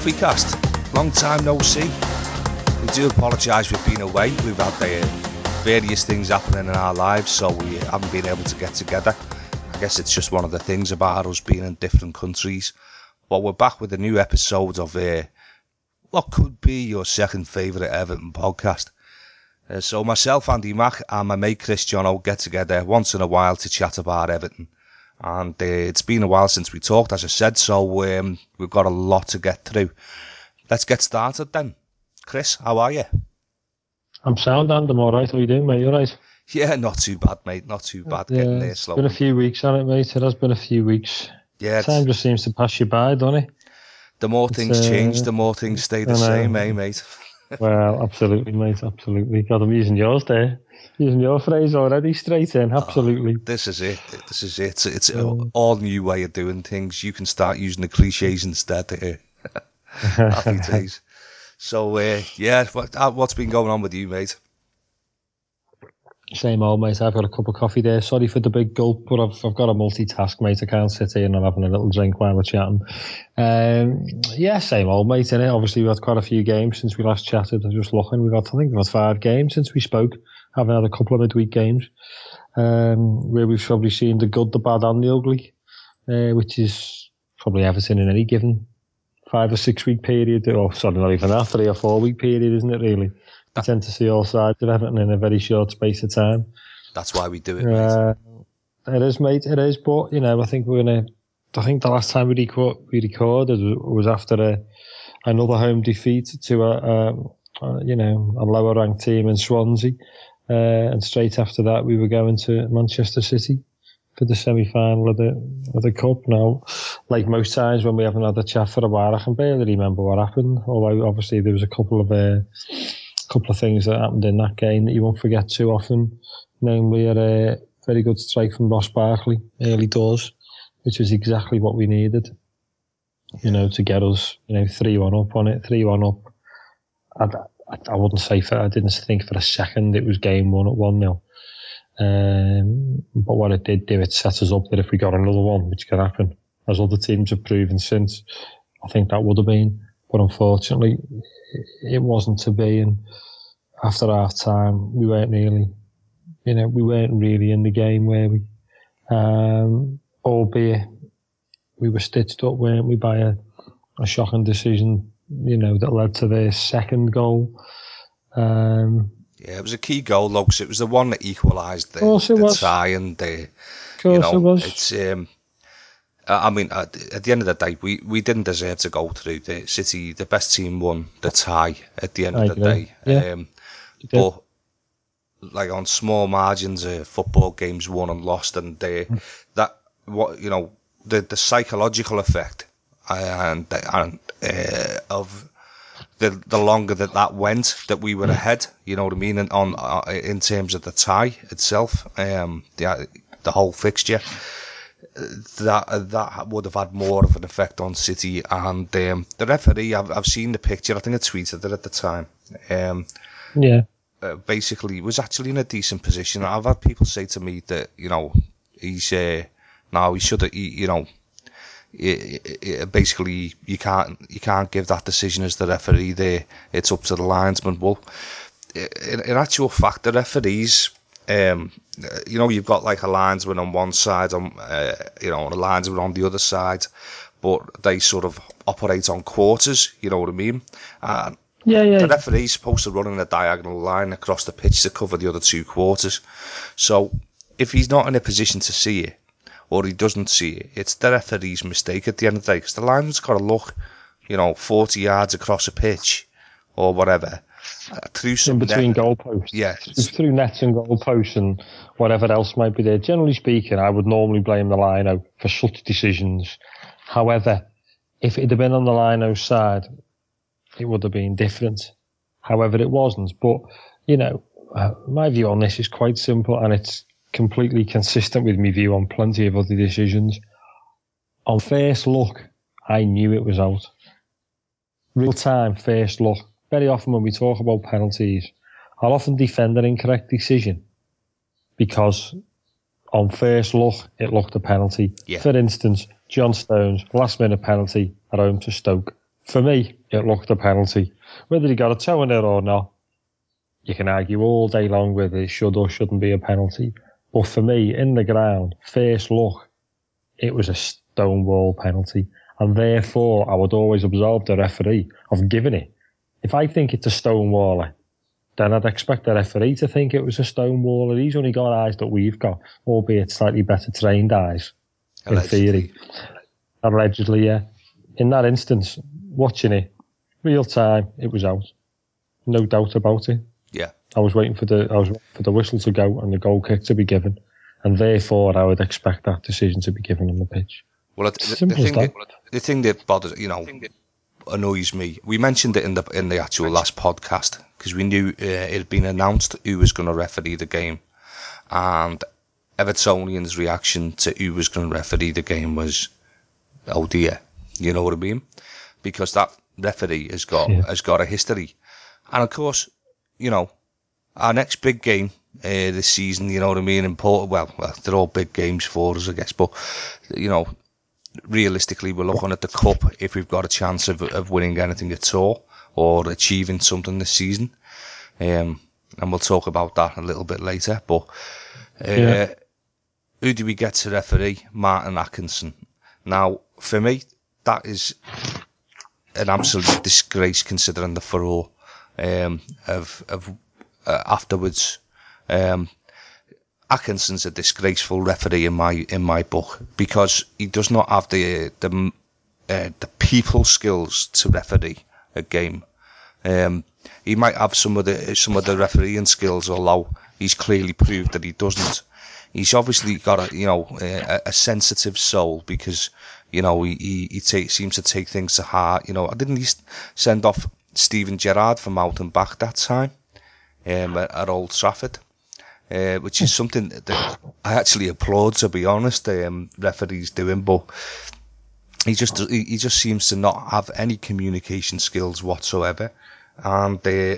Coffee Cast. Long time no see. We do apologise we've been away. We've had various things happening in our lives, so we haven't been able to get together. I guess it's just one of the things about us being in different countries. But we're back with a new episode of what could be your second favourite Everton podcast. So myself, Andy Mack, and my mate Chris Jono get together once in a while to chat about Everton. And it's been a while since we talked, as I said, so we've got a lot to get through. Let's get started then. Chris, how are you? I'm sound, and I'm alright. How are you doing, mate? You alright? Yeah, not too bad, mate. Not too bad. Getting there slowly. It's been a few weeks, hasn't it, mate? It has been a few weeks. Yeah, time just seems to pass you by, doesn't it? The more things change, the more things stay the same, mate? Well, absolutely, mate. Absolutely. God, I'm using yours there. Using your phrase already, straight in. Absolutely. This is it. It's an all new way of doing things. You can start using the cliches instead. Happy days. So, what's been going on with you, mate? Same old, mate. I've got a cup of coffee there. Sorry for the big gulp, but I've got a multitask, mate. I can't sit here and I'm having a little drink while we're chatting. Same old, mate, innit? Obviously, we've had quite a few games since we last chatted. I was just looking. I think we've had 5 games since we spoke. Haven't had a couple of midweek games. Where we've probably seen the good, the bad, and the ugly, which is probably Everton in any given 5 or 6 week period, or sorry, not even that, 3 or 4 week period, isn't it, really? We tend to see all sides of Everton in a very short space of time. That's why we do it, mate. It is, mate, it is, but, I think I think the last time we recorded was after another home defeat to a lower ranked team in Swansea. And straight after that, we were going to Manchester City for the semi-final of the cup. Now, like most times when we haven't had a chat for a while, I can barely remember what happened. Although obviously there was a couple of things that happened in that game that you won't forget too often. Namely, a very good strike from Ross Barkley early doors, which was exactly what we needed. To get us 3-1 up on it, 3-1 up. I wouldn't say I didn't think for a second it was game 1 at 1-0. But what it did do, it set us up that if we got another one, which could happen, as other teams have proven since, I think that would have been. But unfortunately, it wasn't to be. And after half time, we weren't really in the game, were we? Albeit we were stitched up, weren't we, by a shocking decision, that led to their second goal. It was a key goal, though, because it was the one that equalised the tie, and it was. It's at the end of the day, we didn't deserve to go through. The City, the best team, won the tie at the end of the day. Yeah. But like on small margins, football games won and lost, and the psychological effect of the longer that went, that we were ahead, you know what I mean, in terms of the tie itself, the whole fixture, that would have had more of an effect on City. And the referee, I've seen the picture, I think I tweeted it at the time. Basically was actually in a decent position. I've had people say to me that he's he should have, basically you can't give that decision as the referee there. It's up to the linesman. Well, in actual fact, the referees, you've got like a linesman on one side, a linesman on the other side, but they sort of operate on quarters. You know what I mean? The referee's supposed to run in a diagonal line across the pitch to cover the other 2 quarters. So if he's not in a position to see it, or he doesn't see it, it's the referee's mistake at the end of the day, because the lineman's got to look, 40 yards across a pitch, or whatever, through some in between goalposts. Yeah. Through nets and goalposts and whatever else might be there. Generally speaking, I would normally blame the lino for such decisions. However, if it had been on the lino's side, it would have been different. However, it wasn't. But, my view on this is quite simple, and it's completely consistent with my view on plenty of other decisions. On first look, I knew it was out. Real time, first look. Very often when we talk about penalties, I'll often defend an incorrect decision because on first look, it looked a penalty. Yeah. For instance, John Stones, last minute penalty at home to Stoke. For me, it looked a penalty. Whether he got a toe in it or not, you can argue all day long whether it should or shouldn't be a penalty. But for me, in the ground, first look, it was a stonewall penalty. And therefore, I would always absolve the referee of giving it. If I think it's a stonewaller, then I'd expect the referee to think it was a stonewaller. He's only got eyes that we've got, albeit slightly better trained eyes, in theory. Allegedly, yeah. In that instance, watching it, real time, it was out. No doubt about it. Yeah. I was waiting for the whistle to go and the goal kick to be given, and therefore I would expect that decision to be given on the pitch. Well, the thing that bothers, annoys me. We mentioned it in the actual last podcast because we knew it had been announced who was going to referee the game, and Evertonians' reaction to who was going to referee the game was, "Oh dear," you know what I mean? Because that referee has got a history, and of course, our next big game this season, you know what I mean? Important. Well, they're all big games for us, I guess, but realistically, we're looking at the cup if we've got a chance of winning anything at all or achieving something this season. And we'll talk about that a little bit later. But who do we get to referee? Martin Atkinson. Now, for me, that is an absolute disgrace considering the furore of afterwards. Atkinson's a disgraceful referee in my book because he does not have the people skills to referee a game. He might have some of the refereeing skills, although he's clearly proved that he doesn't. He's obviously got a sensitive soul because he seems to take things to heart. Didn't he send off Steven Gerrard from out and back that time at Old Trafford? Which is something that I actually applaud, to be honest. Referees doing, but he just seems to not have any communication skills whatsoever, and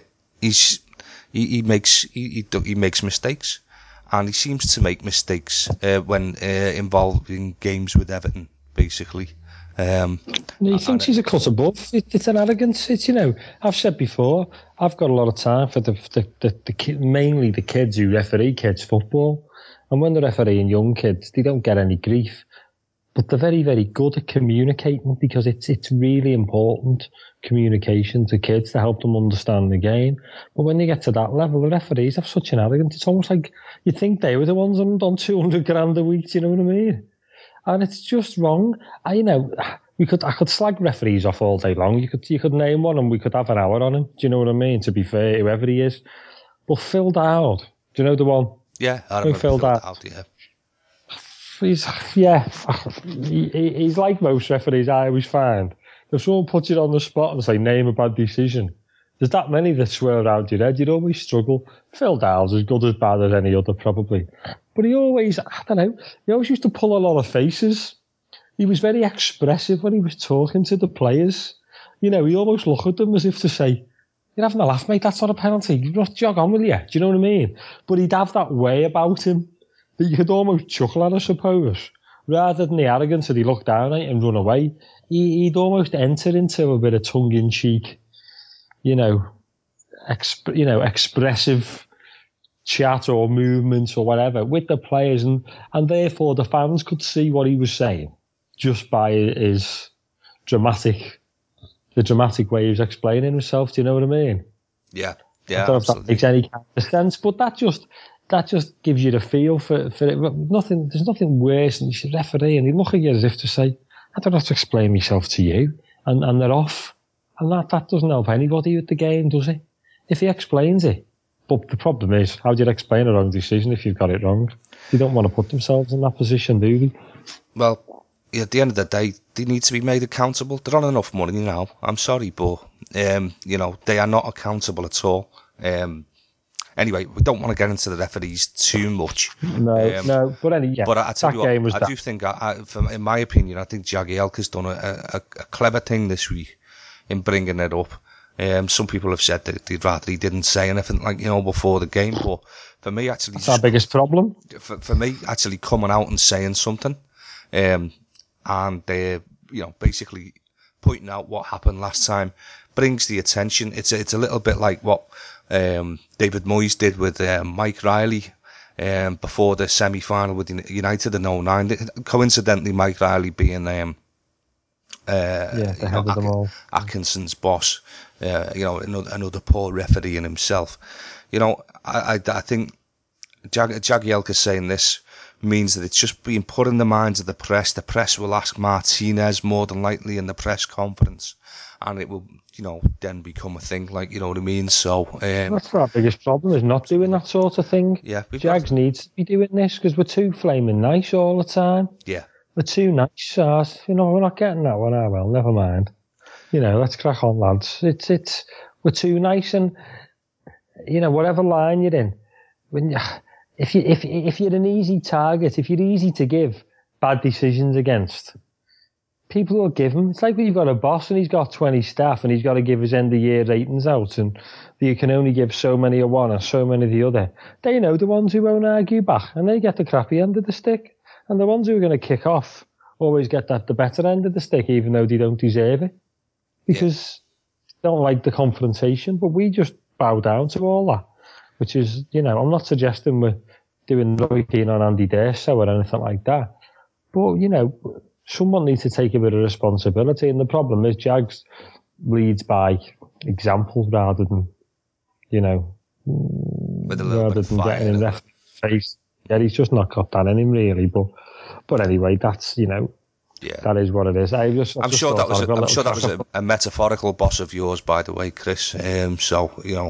he makes mistakes, and he seems to make mistakes when involving games with Everton, basically. He thinks he's a cut above. It's an arrogance. It's I've said before, I've got a lot of time for the mainly the kids who referee kids football, and when they're refereeing young kids, they don't get any grief, but they're very, very good at communicating because it's really important communication to kids to help them understand the game. But when they get to that level, the referees have such an arrogance. It's almost like you think they were the ones on $200,000 a week. Do you know what I mean? And it's just wrong. I could slag referees off all day long. You could name one and we could have an hour on him. Do you know what I mean? To be fair, whoever he is. But Phil Dowd, do you know the one? Yeah, I remember Phil Dowd, yeah. He's like most referees I always find. If someone puts it on the spot and say, name a bad decision, there's that many that swirl around your head, you'd always struggle. Phil Dowd's as good as bad as any other, probably. But he always used to pull a lot of faces. He was very expressive when he was talking to the players. He almost looked at them as if to say, you're having a laugh, mate, that's not a penalty. You just jog on with you. Do you know what I mean? But he'd have that way about him that you could almost chuckle at, I suppose. Rather than the arrogance that he looked down at and run away, he'd almost enter into a bit of tongue-in-cheek, expressive chat or movements or whatever with the players, and therefore the fans could see what he was saying just by his dramatic way he was explaining himself. Do you know what I mean? Yeah, I don't know if that makes any kind of sense, but that just gives you the feel for it. There's nothing worse than you referee and they look at you as if to say, I don't have to explain myself to you, and they're off. And that doesn't help anybody with the game, does it? If he explains it. But the problem is, how do you explain a wrong decision if you've got it wrong? They don't want to put themselves in that position, do they? Well, at the end of the day, they need to be made accountable. They're on enough money now. I'm sorry, but they are not accountable at all. Anyway, we don't want to get into the referees too much. No. But I tell you what, I do think, in my opinion, I think Jagielka's done a clever thing this week in bringing it up. Some people have said that they'd rather he didn't say anything before the game, but for me, actually, that's our biggest problem. For me, actually coming out and saying something, and basically pointing out what happened last time brings the attention. It's a little bit like what David Moyes did with Mike Riley before the semi-final with United in 09. Coincidentally, Mike Riley being Atkinson's boss, another poor referee in himself. I think Jagielka saying this means that it's just being put in the minds of the press. The press will ask Martinez more than likely in the press conference, and it will, then become a thing. You know what I mean? So that's our biggest problem, is not doing that sort of thing. Yeah, Jags needs to be doing this because we're too flaming nice all the time. Yeah, we're too nice. We're not getting that one. Well, never mind. Let's crack on, lads. It's we're too nice, and whatever line you're in, if you're an easy target, if you're easy to give bad decisions against, people will give him. It's like when you've got a boss and he's got 20 staff and he's got to give his end of year ratings out, and you can only give so many of one and so many of the other. They know the ones who won't argue back, and they get the crappy end of the stick, and the ones who are going to kick off always get the better end of the stick, even though they don't deserve it, because they don't like the confrontation. But we just bow down to all that, which is, I'm not suggesting we're doing Roy Keane on Andy D'Urso or anything like that, but someone needs to take a bit of responsibility. And the problem is Jags leads by example rather than, rather than getting in ref face. Yeah, he's just not got that in him, really. But anyway, that's, that is what it is. I'm sure that was a metaphorical boss of yours, by the way, Chris. So, No,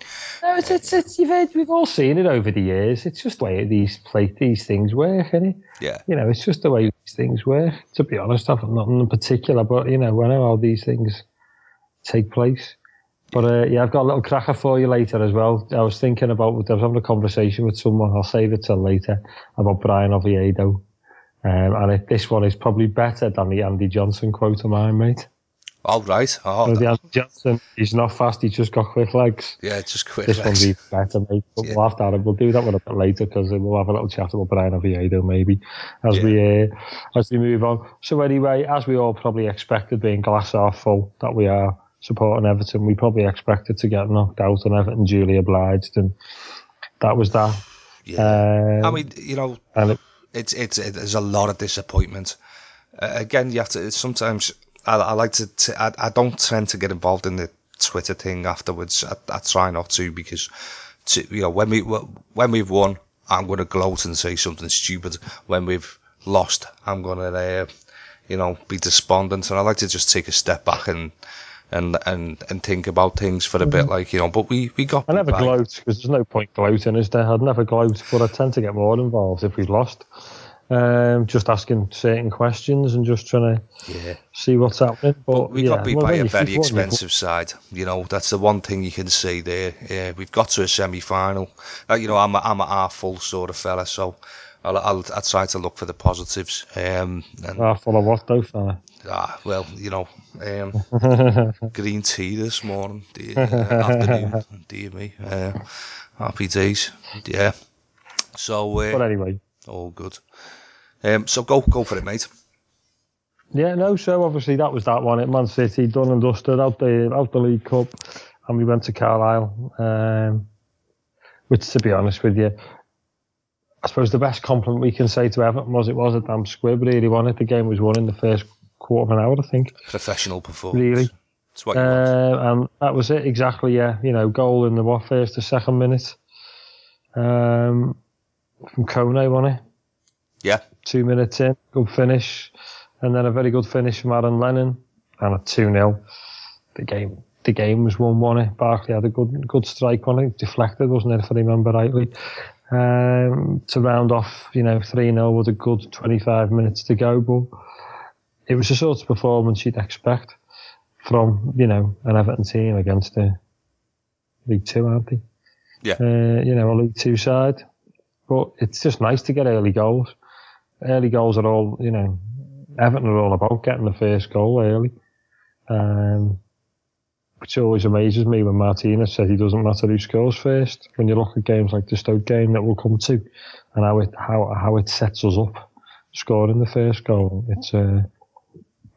we've all seen it over the years. It's just the way these things work, isn't it? Yeah. It's just the way these things work. To be honest, I've nothing in particular, but I know how these things take place. But I've got a little cracker for you later as well. I was having a conversation with someone, I'll save it till later, about Brian Oviedo. And this one is probably better than the Andy Johnson quote of mine, mate. All right. The Andy Johnson, he's not fast, he's just got quick legs. Yeah, just quick legs. This one's even better, mate. But we'll have that. We'll do that one a bit later because we'll have a little chat about Brian Oviedo maybe as we move on. So anyway, as we all probably expected, being glass half full that we are supporting Everton, we probably expected to get knocked out, and Everton duly obliged, and that was that. Yeah. There's a lot of disappointment. Again, you have to sometimes. I like to. I don't tend to get involved in the Twitter thing afterwards. I try not to, because when we've won, I'm going to gloat and say something stupid. When we've lost, I'm going to be despondent, and I like to just take a step back and think about things for a bit, but we got. I never gloat, because there's no point gloating, is there? I'd never gloat, but I tend to get more involved if we've lost. Just asking certain questions and just trying to see what's happening. But we got beat by a very expensive side. That's the one thing you can say there. We've got to a semi-final. I'm a half full sort of fella, so I'll try to look for the positives. Half full of what though, fella? Well, green tea this morning, afternoon, dear me. Happy days. Yeah. So, but anyway, all good. So go for it, mate. Yeah, no. So obviously that was that one at Man City, done and dusted, out the League Cup, and we went to Carlisle. Which, to be honest with you, I suppose the best compliment we can say to Everton was it was a damn squib. Really won it. The game was won in the first quarter of an hour, I think. Professional performance. Really. That's what you want. And that was it exactly. Yeah, goal in the first to second minute. From Kone, wasn't it? Yeah. 2 minutes in, good finish, and then a very good finish from Aaron Lennon, and a 2-0. The game was 1-1. Barkley had a good strike on it, deflected, wasn't it, if I remember rightly. To round off, 3-0 with a good 25 minutes to go, but it was the sort of performance you'd expect from, an Everton team against a League Two, aren't they? Yeah. A League Two side. But it's just nice to get early goals. Early goals are all, Everton are all about getting the first goal early. Which always amazes me when Martinez said he doesn't matter who scores first. When you look at games like the Stoke game that we'll come to, and how it sets us up, scoring the first goal, it's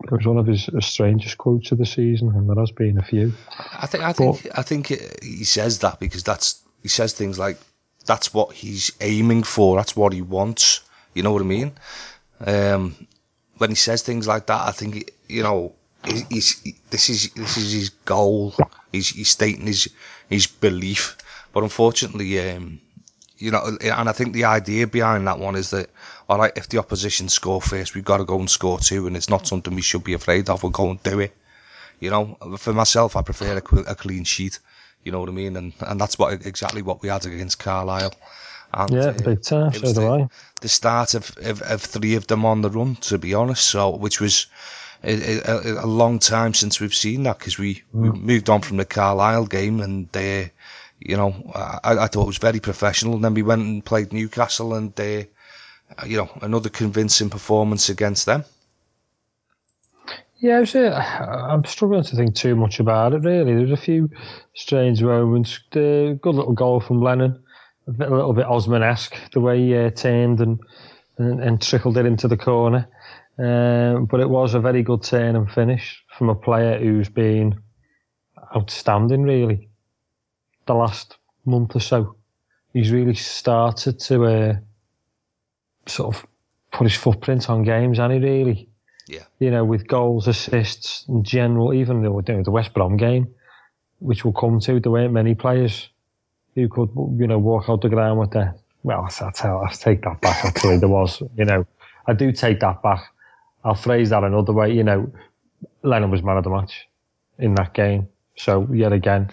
It was one of his strangest quotes of the season, and there has been a few. I think he says that because he says things like that's what he's aiming for, that's what he wants. You know what I mean? When he says things like that, I think this is his goal. He's stating his belief, but unfortunately, and I think the idea behind that one is that, all right, if the opposition score first, we've got to go and score too, and it's not something we should be afraid of. We'll go and do it. For myself, I prefer a clean sheet. You know what I mean? And that's exactly what we had against Carlisle. And, yeah, big time. So do I. The start of 3 of them on the run, to be honest. So, which was a long time since we've seen that, because we moved on from the Carlisle game, and I thought it was very professional. And then we went and played Newcastle, and another convincing performance against them. Yeah, I'm struggling to think too much about it, really. There's a few strange moments. The good little goal from Lennon, a little bit Osman-esque, the way he turned and trickled it into the corner. But it was a very good turn and finish from a player who's been outstanding, really, the last month or so. He's really started to sort of put his footprint on games, hasn't he, really? Yeah. With goals, assists, in general, even the West Brom game, which we'll come to, there weren't many players who could, walk out the ground with that. Well, I'll take that back, actually. There was, I do take that back. I'll phrase that another way. Lennon was man of the match in that game. So, yet again,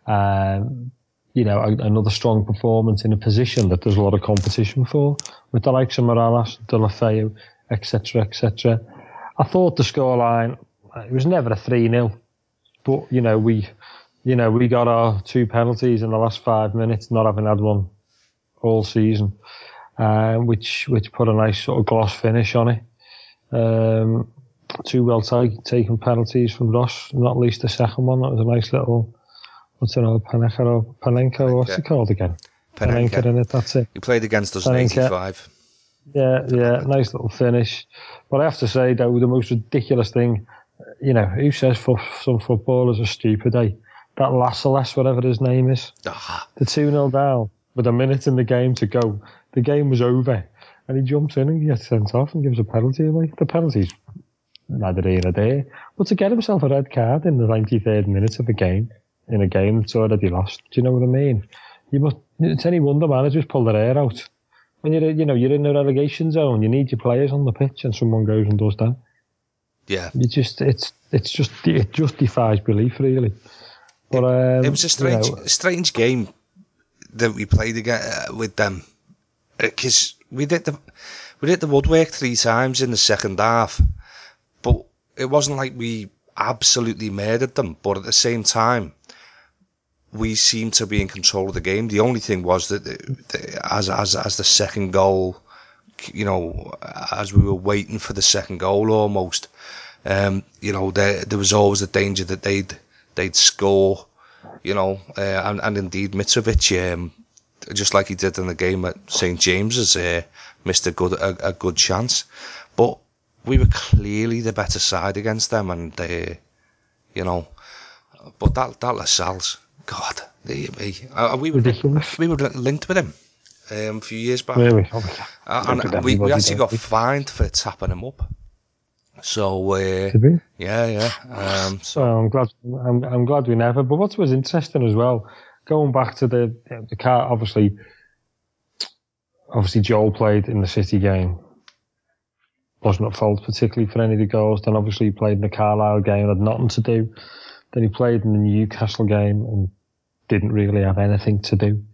another strong performance in a position that there's a lot of competition for, with the likes of Morales, Deulofeu, etc., etc. I thought the scoreline, it was never a 3-0, but, we got our 2 penalties in the last 5 minutes, not having had one all season, which put a nice sort of gloss finish on it. 2 well taken penalties from Ross, not least the second one. That was a nice little, Panenka, what's it called again? Panenka in it, that's it. He played against us in 85. Yeah, nice little finish. But I have to say, though, the most ridiculous thing, who says for some footballers are stupid, eh? That Lascelles, whatever his name is, the 2-0 down with a minute in the game to go. The game was over, and he jumps in and gets sent off and gives a penalty away. The penalty's neither here nor there. But to get himself a red card in the 93rd minute of a game, in a game that's already lost, do you know what I mean? It's any wonder managers pull their hair out. When you're in the relegation zone, you need your players on the pitch, and someone goes and does that. Yeah, it just defies belief, really. But it was a strange game that we played again with them, because we did the woodwork 3 times in the second half, but it wasn't like we absolutely murdered them. But at the same time, we seemed to be in control of the game. The only thing was that as the second goal, as we were waiting for the second goal almost, there was always a danger that they'd score, and indeed Mitrovic, just like he did in the game at St James's, missed a good chance. But we were clearly the better side against them, and but that Lascelles, God, we were linked with him a few years back, really? and we actually got fined for tapping him up. So did we? Yeah. I'm glad we never. But what was interesting as well, going back to the car, obviously Joel played in the City game, wasn't at fault particularly for any of the goals. Then obviously he played in the Carlisle game, had nothing to do. Then he played in the Newcastle game and didn't really have anything to do.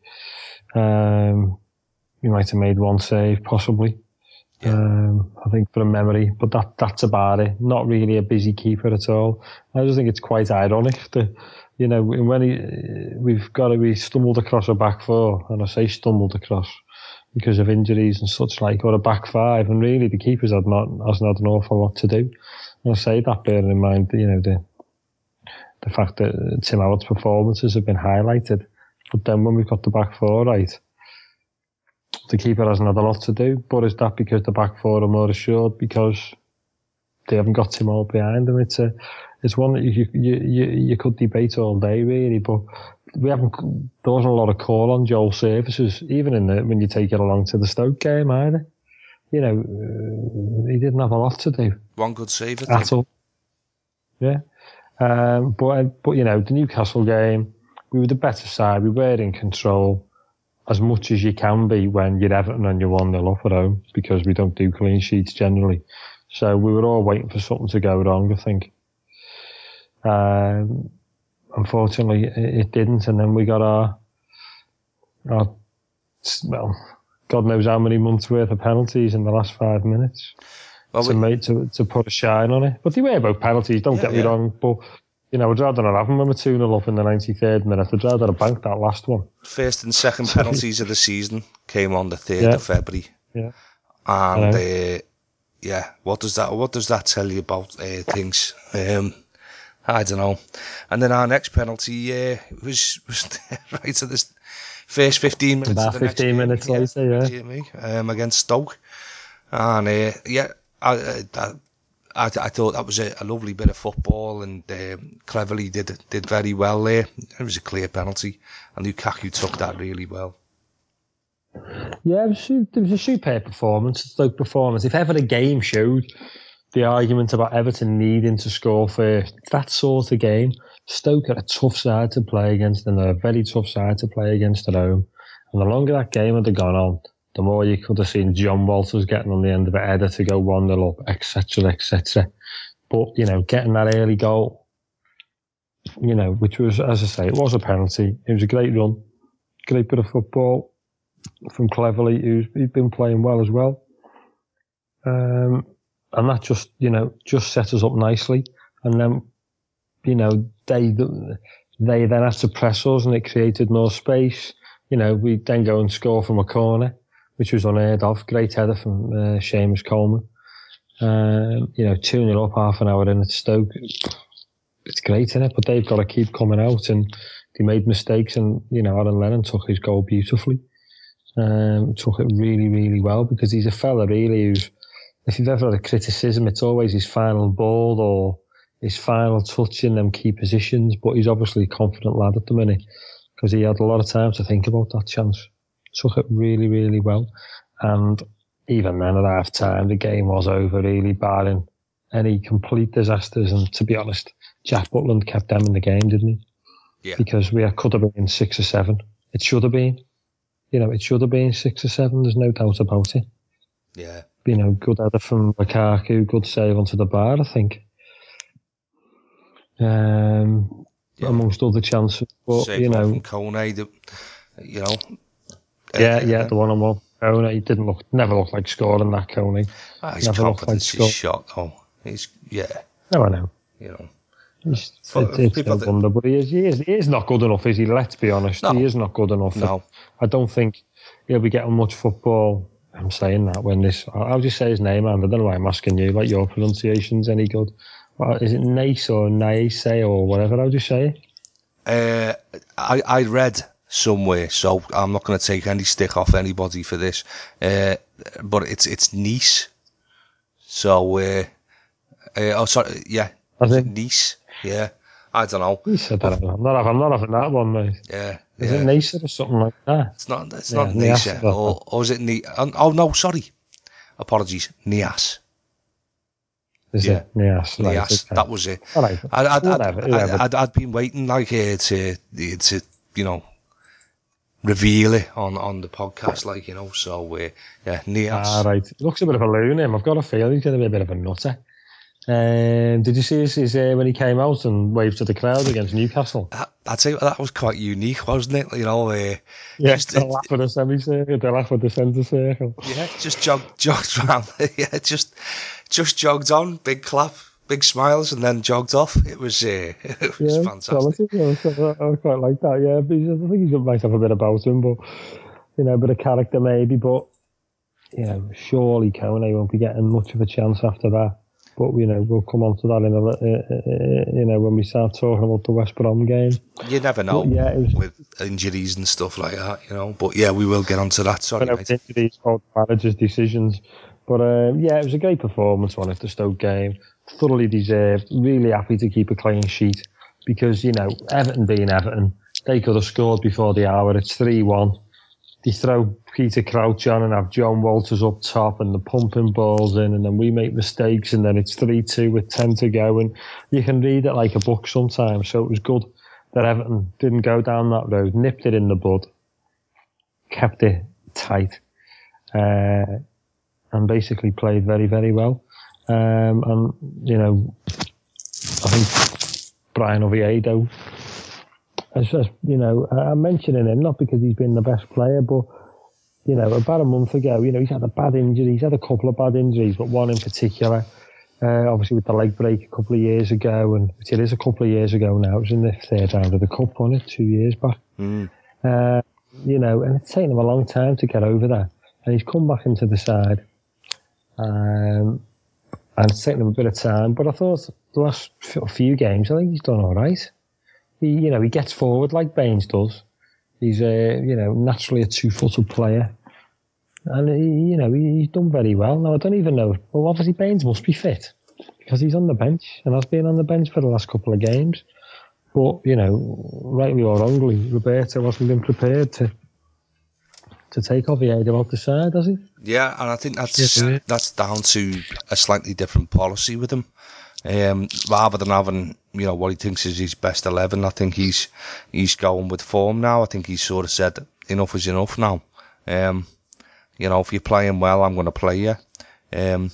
He might have made one save, possibly. Yeah. I think from memory, but that's about it. Not really a busy keeper at all. I just think it's quite ironic that, when we stumbled across a back 4, and I say stumbled across because of injuries and such like, or a back 5, and really the keepers hasn't had an awful lot to do. And I say that bearing in mind, the fact that Tim Howard's performances have been highlighted, but then when we've got the back 4 right, the keeper hasn't had a lot to do. But is that because the back 4 are more assured because they haven't got Tim Hall behind them. It's one that you could debate all day really, but there wasn't a lot of call on Joel services, even when you take it along to the Stoke game either. He didn't have a lot to do. One good save at all. Yeah, but the Newcastle game, we were the better side. We were in control as much as you can be when you're Everton and you're 1-0 up at home, because we don't do clean sheets generally. So we were all waiting for something to go wrong, I think. Unfortunately, it didn't, and then we got our God knows how many months worth of penalties in the last 5 minutes to put a shine on it. But they were both penalties, don't get me wrong, but I'd rather not have them when we're 2-0 up in the 93rd minute. I'd rather have banked that last one. First and second penalties of the season came on the 3rd of February. Yeah. And what does that tell you about things? I don't know. And then our next penalty was right at this first 15 minutes. About of the 15 minutes later, against Stoke. And I thought that was a lovely bit of football, and Cleverly did very well there. It was a clear penalty, and Lukaku took that really well. Yeah, it was a superb performance, Stoke performance. If ever a game showed the argument about Everton needing to score first, that sort of game, Stoke are a tough side to play against, and they're a very tough side to play against at home. And the longer that game had gone on, the more you could have seen John Walters getting on the end of a header to go 1-0 up, etc., etc. But, getting that early goal, which was, as I say, it was a penalty. It was a great run, great bit of football from Cleverly, who's been playing well as well. And that just set us up nicely. And then, they then had to press us, and it created more space. We then go and score from a corner, which was unheard of. Great header from Seamus Coleman. 2-0 up, half an hour in at Stoke. It's great, isn't it? But they've got to keep coming out, and they made mistakes, and, Aaron Lennon took his goal beautifully. Took it really, really well, because he's a fella really who's, if you've ever had a criticism, it's always his final ball or his final touch in them key positions, but he's obviously a confident lad at the minute, because he had a lot of time to think about that chance. Took it really, really well. And even then at half time, the game was over really, barring any complete disasters. And to be honest, Jack Butland kept them in the game, didn't he? Yeah. Because we could have been 6 or 7. It should have been. It should have been 6 or 7. There's no doubt about it. Yeah. Good header from Lukaku, good save onto the bar, I think. Amongst other chances. But, save from Kone, the one-on-one. Kone, never looked like scoring that, Kone. His confidence is shot, though. No, I know. It's no wonder, but he is not good enough, is he? Let's be honest. No. He is not good enough. No. I don't think he'll be getting much football. I'm saying that when I'll just say his name, and I don't know why I'm asking you, like your pronunciation's any good. Is it Nace or Nace or whatever? How do you say it? I read somewhere, so I'm not going to take any stick off anybody for this. But it's Nice. So, sorry, yeah. Is it Nice? Yeah. I don't know. I'm not having that one, mate. Yeah. Is it Nice or something like that? It's not Nice. Or is it Nice? Oh, no, sorry. Apologies. Nias. Is it Nias? Nias. Right, okay. That was it. All right. I'd been waiting to reveal it on the podcast, so Nias. Right. He looks a bit of a loon, him. I've got a feeling he's going to be a bit of a nutter. Did you see his when he came out and waved to the crowd against Newcastle? I'd say that was quite unique, wasn't it? The laugh with the semicircle, the laugh with the centre circle. Yeah, just jogged around. Yeah, just jogged on, big clap, big smiles, and then jogged off. It was fantastic. I quite like that. Yeah, I think he might have a bit about him, but a bit of character maybe. But surely Kone won't be getting much of a chance after that. But we'll come on to that when we start talking about the West Brom game. You never know with injuries and stuff like that, But yeah, we will get onto that. Sorry, mate. Injuries, managers' decisions. But it was a great performance, the Stoke game. thoroughly deserved. Really happy to keep a clean sheet because, you know, Everton being Everton, they could have scored before the hour. It's 3-1. They throw Peter Crouch on and have John Walters up top and the pumping balls in, and then we make mistakes, and then it's 3-2 with 10 to go, and you can read it like a book sometimes. So it was good that Everton didn't go down that road, nipped it in the bud, kept it tight, and basically played very, very well. And, you know, I think Brian Oviedo, you know, I'm mentioning him not because he's been the best player, but, you know, about a month ago, you know, he's had a bad injury. He's had a couple of bad injuries, but one in particular, obviously with the leg break a couple of years ago, and it is a couple of years ago now. It was in the third round of the cup, wasn't it? 2 years back. You know, and it's taken him a long time to get over that. And he's come back into the side. And it's taken him a bit of time, but I thought the last few games, I think he's done all right. He gets forward like Baines does. He's naturally a 2-footed player, and he's done very well. Now I don't even know. Well, obviously Baines must be fit because he's on the bench and has been on the bench for the last couple of games. But you know, rightly or wrongly, Roberto hasn't been prepared to take Oviedo out the side, has he? Yeah, and I think that's down to a slightly different policy with him. Rather than having, you know, what he thinks is his best 11, I think he's going with form now. I think he's sort of said enough is enough now. You know, if you're playing well, I'm going to play you. And,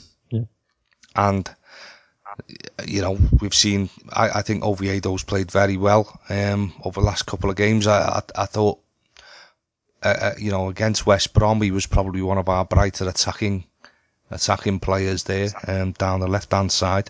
you know, we've seen, I think Oviedo's played very well over the last couple of games. I thought, you know, against West Brom, he was probably one of our brighter attacking players there down the left-hand side.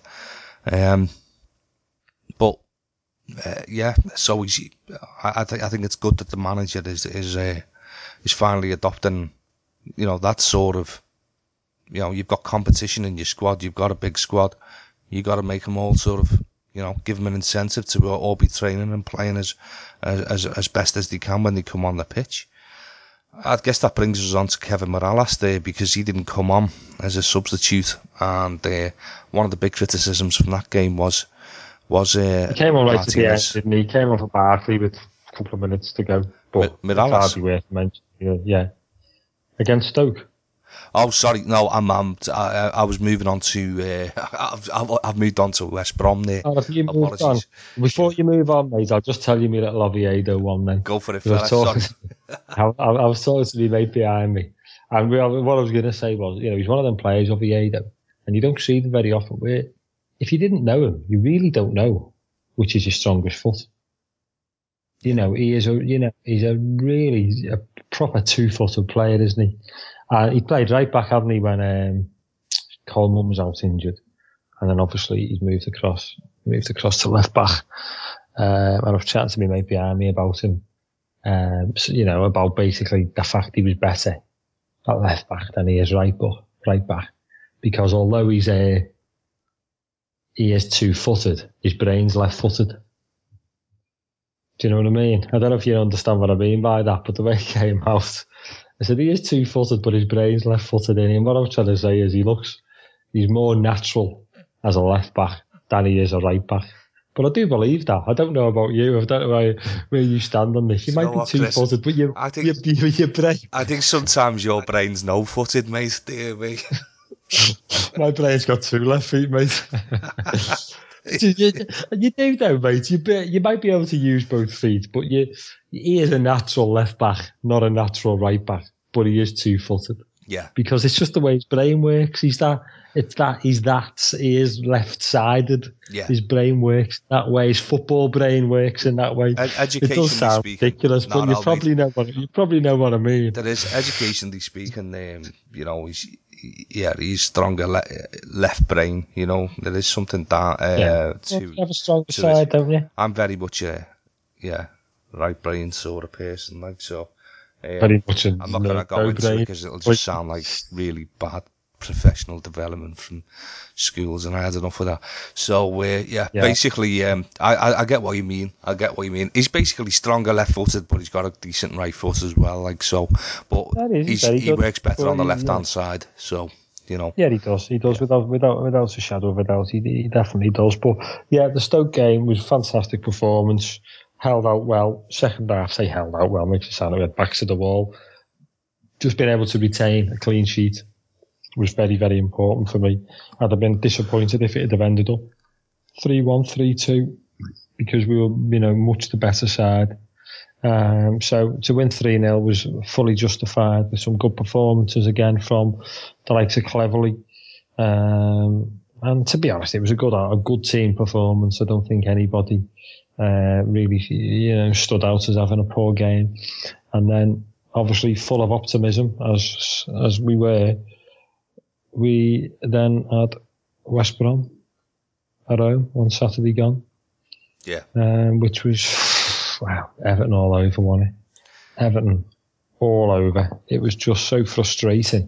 But yeah, so I think it's good that the manager is finally adopting, you know, that sort of, you know, you've got competition in your squad, you've got a big squad, you got to make them all sort of, you know, give them an incentive to all be training and playing as best as they can when they come on the pitch. I guess that brings us on to Kevin Morales there, because he didn't come on as a substitute, and one of the big criticisms from that game was he came on right at the end, didn't he? He came on for Barkley with a couple of minutes to go, but it's hardly worth mentioning. Yeah, against Stoke. Oh, sorry, no, I was moving on to I've moved on to West Brom there. Oh, have you moved on? Before you move on, mate, I'll just tell you my little Oviedo one then. Go for it, fella. Sorry. I was talking to my mate behind me, and what I was going to say was, you know, he's one of them players, Oviedo, and you don't see them very often. Where if you didn't know him, you really don't know which is your strongest foot. You know, he's a really proper 2-footed player, isn't he? He played right back, hadn't he, when Coleman was out injured, and then obviously he's moved across to left back. And I've chatted to my mate behind me about him, so, you know, about basically the fact he was better at left back than he is right back, because although he is 2-footed, his brain's left-footed. Do you know what I mean? I don't know if you understand what I mean by that, but the way it came out, I said he is 2-footed, but his brain's left-footed in him. And what I'm trying to say is he's more natural as a left back than he is a right back. But I do believe that. I don't know about you. I don't know where you stand on this. You might be 2-footed, but your brain. I think sometimes your brain's no-footed, mate. Dear me. My brain's got 2 left feet, mate. You do though, mate. You might be able to use both feet, but he is a natural left back, not a natural right back. But he is 2-footed. Yeah. Because it's just the way his brain works. He is left-sided. Yeah. His brain works that way. His football brain works in that way. It does sound ridiculous, but you probably know what I mean. That is, educationally speaking, you know, he's stronger left brain. You know, there is something that you have a stronger side, don't you? I'm very much a right brain sort of person, like so. Very much I'm not going to go into it because it'll just sound like really bad professional development from schools, and I had enough of that. So basically, I get what you mean. He's basically stronger left-footed, but he's got a decent right foot as well. Like so, but he works better on the left-hand side. So you know. Yeah, he does. He does without a shadow of a doubt. He definitely does. But yeah, the Stoke game was a fantastic performance. Held out well. Second half, say held out well, makes it sound like we had backs to the wall. Just being able to retain a clean sheet was very, very important for me. I'd have been disappointed if it had have ended up 3-1, 3-2, because we were, much the better side. So to win 3-0 was fully justified with some good performances again from the likes of Cleverley. And to be honest, it was a good team performance. I don't think anybody really, stood out as having a poor game. And then, obviously, full of optimism as we were, we then had West Brom at home on Saturday gone. Yeah. Which was, wow, Everton all over, wasn't it? Everton all over. It was just so frustrating.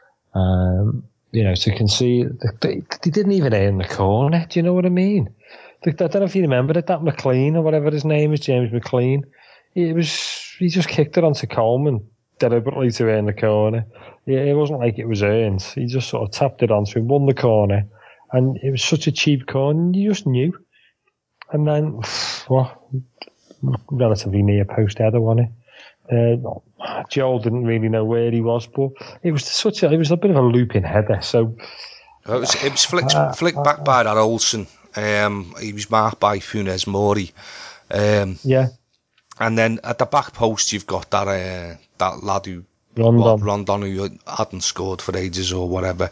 To concede, they didn't even aim the corner. Do you know what I mean? I don't know if you remember it, that McLean or whatever his name is, James McLean. He just kicked it onto Coleman deliberately to aim the corner. It wasn't like it was earned. He just sort of tapped it onto him, won the corner, and it was such a cheap corner. You just knew. And then, relatively near post header, wasn't it? Joel didn't really know where he was, but it was a bit of a looping header. So it was flicked back by that Olsen. He was marked by Funes Mori. Yeah. And then at the back post, you've got that lad who Rondon, who hadn't scored for ages or whatever.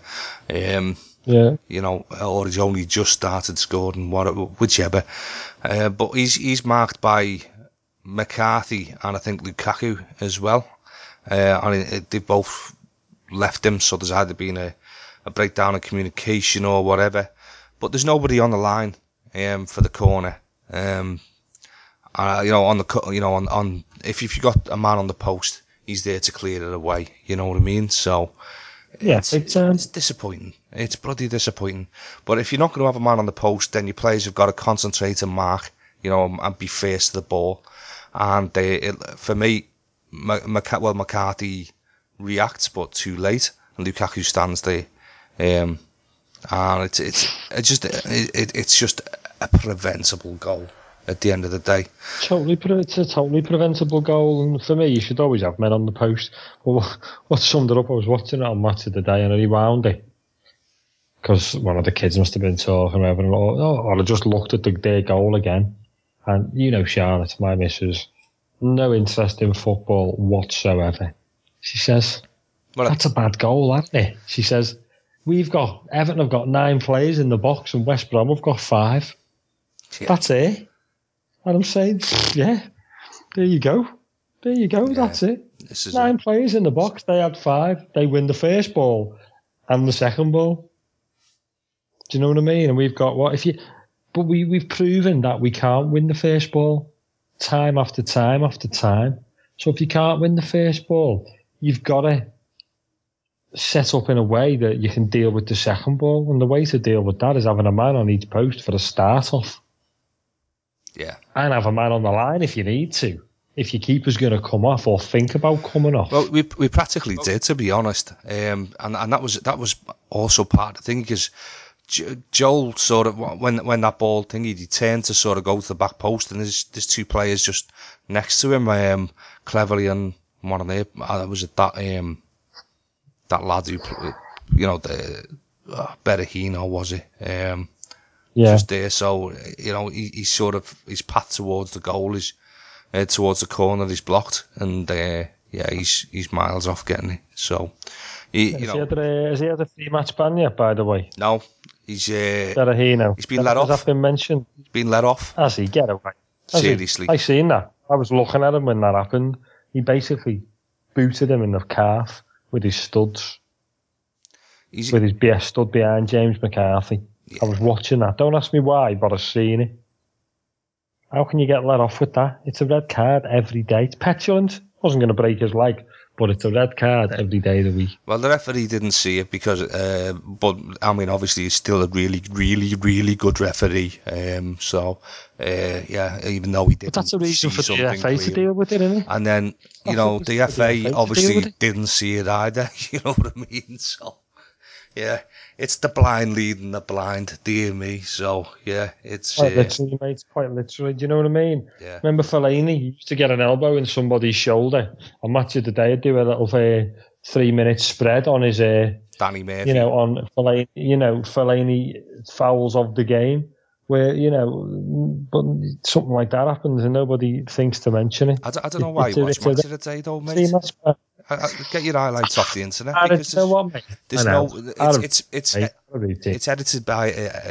Or he's only just started scoring, whichever. But he's marked by McCarthy and I think Lukaku as well. They both left him, so there's either been a breakdown in communication or whatever. But there's nobody on the line for the corner. If you've got a man on the post, he's there to clear it away. You know what I mean? So yeah, it's disappointing. It's bloody disappointing. But if you're not going to have a man on the post, then your players have got to concentrate and mark, and be first to the ball. And for me, McCarthy reacts, but too late, and Lukaku stands there. And it's just a preventable goal at the end of the day. It's a totally preventable goal, and for me, you should always have men on the post. Well, what summed it up, I was watching it on Match of the Day, and I rewound it because one of the kids must have been talking about it, or I just looked at their goal again, and Charlotte, my missus, no interest in football whatsoever. She says, that's a bad goal, isn't it? She says, Everton have got 9 players in the box and West Brom have got 5. Yeah. That's it. And I'm saying, yeah, there you go. Yeah, that's it. 9 players in the box, they had 5. They win the first ball and the second ball. Do you know what I mean? And we've got but we've proven that we can't win the first ball time after time after time. So if you can't win the first ball, you've got to set up in a way that you can deal with the second ball. And the way to deal with that is having a man on each post for a start off. Yeah. And have a man on the line if you need to. If your keeper's going to come off or think about coming off. Well, we practically did, to be honest. And that was also part of the thing, because Joel sort of, when that ball thingy, he turned to sort of go to the back post, and there's 2 players just next to him, Cleverley and one of them. Was it that lad who, the Berahino, was it? Just there. So he's sort of, his path towards the goal is towards the corner is blocked, and he's miles off getting it. So has he had a 3-match ban yet, by the way? No, he's Berahino. He's been let off. Has that been mentioned? He's been let off. Has he? Get away. Seriously. I seen that. I was looking at him when that happened. He basically booted him in the calf with his studs. With his BS stud behind James McCarthy. Yeah. I was watching that. Don't ask me why, but I've seen it. How can you get let off with that? It's a red card every day. It's petulant. Wasn't going to break his leg, but it's a red card every day of the week. Well, the referee didn't see it because, but I mean, obviously he's still a really, really, really good referee. Even though he didn't. But that's a reason for the FA clearly to deal with it, isn't it? And then the FA obviously didn't see it either. You know what I mean? So Yeah, it's the blind leading the blind, dear me. So yeah, it's Quite literally, mate. Quite literally. Do you know what I mean? yeah. Remember Fellaini used to get an elbow in somebody's shoulder on Match of the Day. He'd do a little 3-minute spread on his, Danny Murphy. on Fellaini, Fellaini fouls of the game, where but something like that happens and nobody thinks to mention it. I don't know why you watch Match of the Day though, mate. Get your highlights off the internet because there's no. It's edited by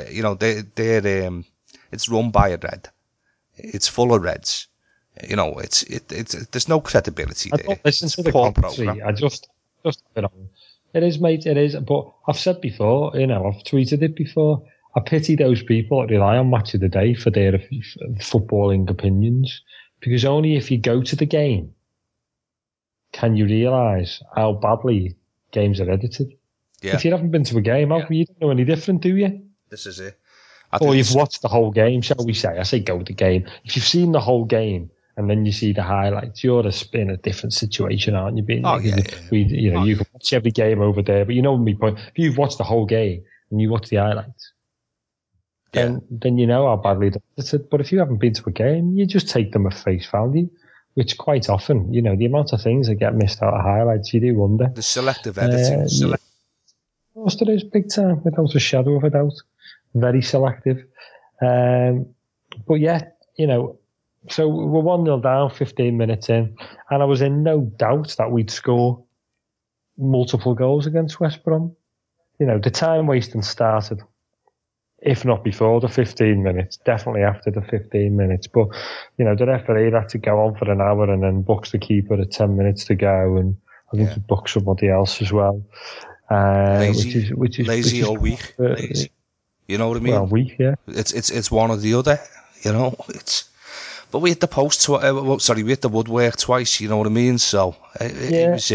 it's run by a red. It's full of reds. It's there's no credibility there. I don't listen to the commentary. I just it is, mate. It is. But I've said before, I've tweeted it before. I pity those people that rely on Match of the Day for their footballing opinions, because only if you go to the game can you realise how badly games are edited. Yeah. If you haven't been to a game, you don't know any different, do you? This is it. Or you've watched the whole game, shall we say? I say go to the game. If you've seen the whole game and then you see the highlights, you're in a different situation, aren't you? You can watch every game over there, but you know my point. If you've watched the whole game and you watch the highlights, then you know how badly they're edited. But if you haven't been to a game, you just take them at face value, which quite often, the amount of things that get missed out of highlights, you do wonder. The selective editing. Of course, there is big time, without a shadow of a doubt. Very selective. But yeah, so we're 1-0 down, 15 minutes in, and I was in no doubt that we'd score multiple goals against West Brom. The time wasting started, if not before the 15 minutes, definitely after the 15 minutes. But, the referee had to go on for an hour and then box the keeper at 10 minutes to go, and I think he booked somebody else as well. Lazy or weak. Lazy. You know what I mean? Well, weak, yeah. It's one or the other. But we hit the post. We hit the woodwork twice. You know what I mean? So it was,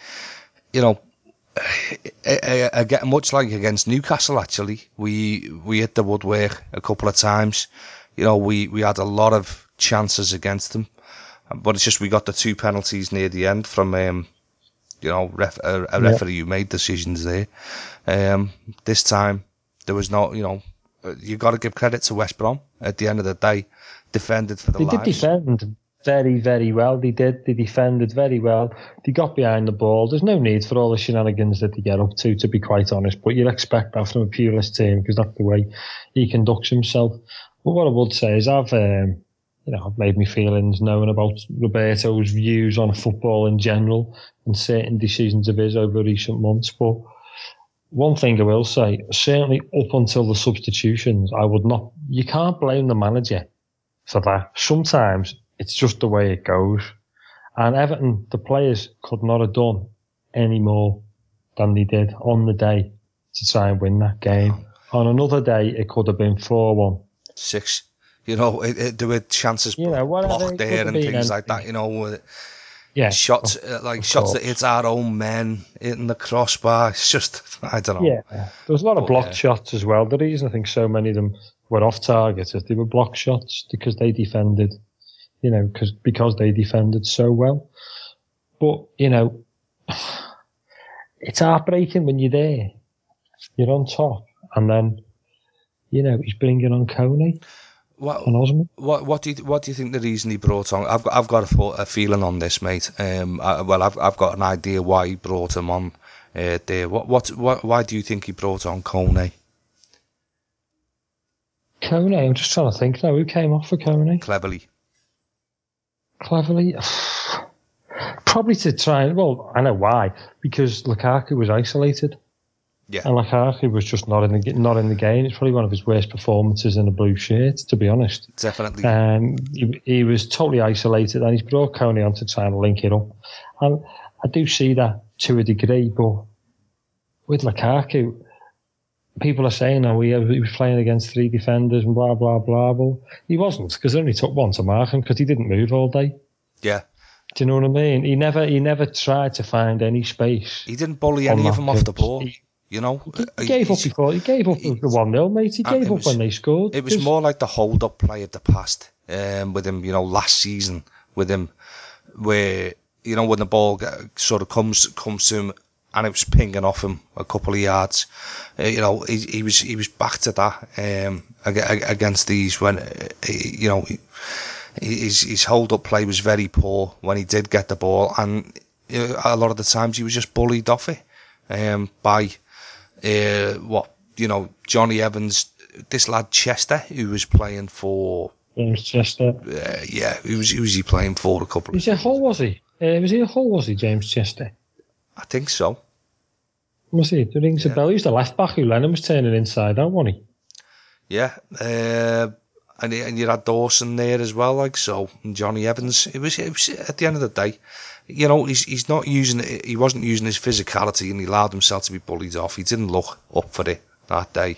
much like against Newcastle. Actually, we hit the woodwork a couple of times. We had a lot of chances against them, but it's just we got the 2 penalties near the end from a referee who made decisions there. This time there was no, you got to give credit to West Brom. At the end of the day, defended for the lives. They did defend very, very well. They did. They defended very well. They got behind the ball. There's no need for all the shenanigans that they get up to be quite honest. But you'd expect that from a Pulis team because that's the way he conducts himself. But what I would say is I've made my feelings known about Roberto's views on football in general and certain decisions of his over recent months. But one thing I will say, certainly up until the substitutions, you can't blame the manager for that. Sometimes it's just the way it goes. And Everton, the players could not have done any more than they did on the day to try and win that game. On another day, it could have been 4-1. 6. There were chances blocked there and things like that, shots that hit our own men, hitting the crossbar. It's just, I don't know. Yeah, there was a lot of blocked shots as well. The reason I think so many of them were off target is they were blocked shots because they defended, because they defended so well. But, it's heartbreaking when you're there. You're on top. And then, he's bringing on Coney. What do you think the reason he brought on? I've got a feeling on this, mate. I've got an idea why he brought him on there. Why do you think he brought on Coney? Coney, I'm just trying to think now. Who came off for Coney? Cleverly. Probably to try. Well, I know why. Because Lukaku was isolated. Yeah. And Lukaku was just not in the game. It's probably one of his worst performances in a blue shirt, to be honest. Definitely. He was totally isolated, and he's brought Coney on to try and link it up. And I do see that to a degree, but with Lukaku, people are saying, he was playing against 3 defenders and blah, blah, blah. Well, he wasn't, because it only took one to mark him, because he didn't move all day. Yeah. Do you know what I mean? He never tried to find any space. He didn't bully any of them off the ball. He gave up before. He gave up the 1-0, mate. He gave up when they scored. It was more like the hold-up play of the past with him, last season with him, where, when the ball sort of comes to him and it was pinging off him a couple of yards. He was back to that against these when his hold up play was very poor when he did get the ball, and a lot of the times he was just bullied off it by Johnny Evans, this lad Chester, who was playing for James Chester. Who was he playing for a couple of times? Hull, was he? Was he a Hull, was he, James Chester? I think so. Was he? The rings a bell. He was the left back who Lennon was turning inside out, wasn't he? Yeah. And you had Dawson there as well, like so, and Johnny Evans. It was at the end of the day, he's not using it. He wasn't using his physicality, and he allowed himself to be bullied off. He didn't look up for it that day.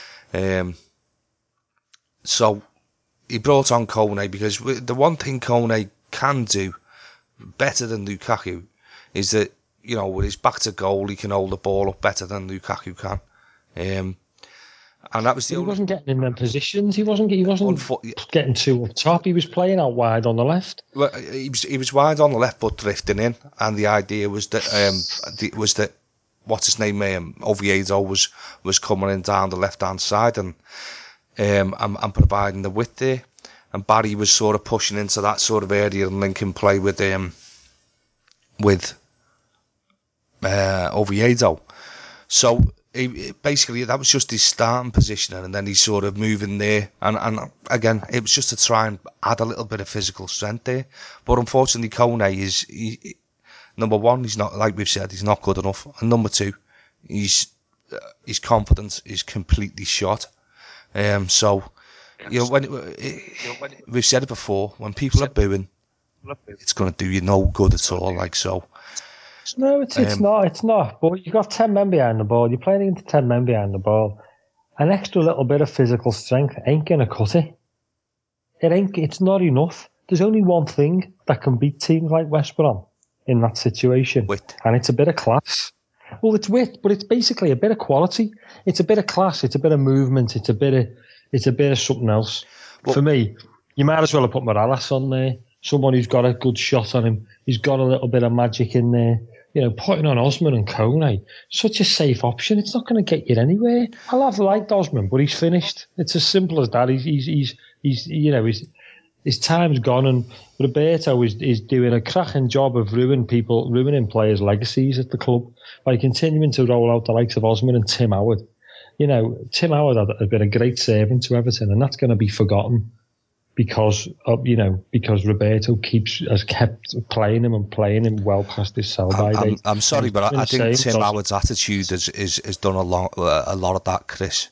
So he brought on Kone because the one thing Kone can do better than Lukaku is that with his back to goal, he can hold the ball up better than Lukaku can. And that was he wasn't getting in them positions. He wasn't getting too up top. He was playing out wide on the left. Well, he was wide on the left, but drifting in. And the idea was that what's his name, Oviedo was coming in down the left hand side and providing the width there. And Barry was sort of pushing into that sort of area and linking play with Oviedo. So basically that was just his starting position, and then he's sort of moving there, and again it was just to try and add a little bit of physical strength there. But unfortunately Kone is number one, he's not, like we've said, he's not good enough, and number two, his confidence is completely shot. So when we've said it before, when people are booing, it's going to do you no good at all, like so. No, it's not. But you've got 10 men behind the ball. You're playing into 10 men behind the ball. An extra little bit of physical strength ain't going to cut it. It's not enough. There's only one thing that can beat teams like West Brom in that situation. Wit. And it's a bit of class. Well, it's wit, but it's basically a bit of quality. It's a bit of class. It's a bit of movement. It's a bit of something else. Well, for me, you might as well have put Morales on there. Someone who's got a good shot on him. He's got a little bit of magic in there. Putting on Osman and Kone, such a safe option. It's not going to get you anywhere. I have liked Osman, but he's finished. It's as simple as that. His time's gone, and Roberto is doing a cracking job of ruining players' legacies at the club by continuing to roll out the likes of Osman and Tim Howard. Tim Howard has been a great servant to Everton, and that's going to be forgotten because Roberto has kept playing him well past his sell-by date. I'm sorry, but I think Tim Howard's attitude has done a lot of that, Chris.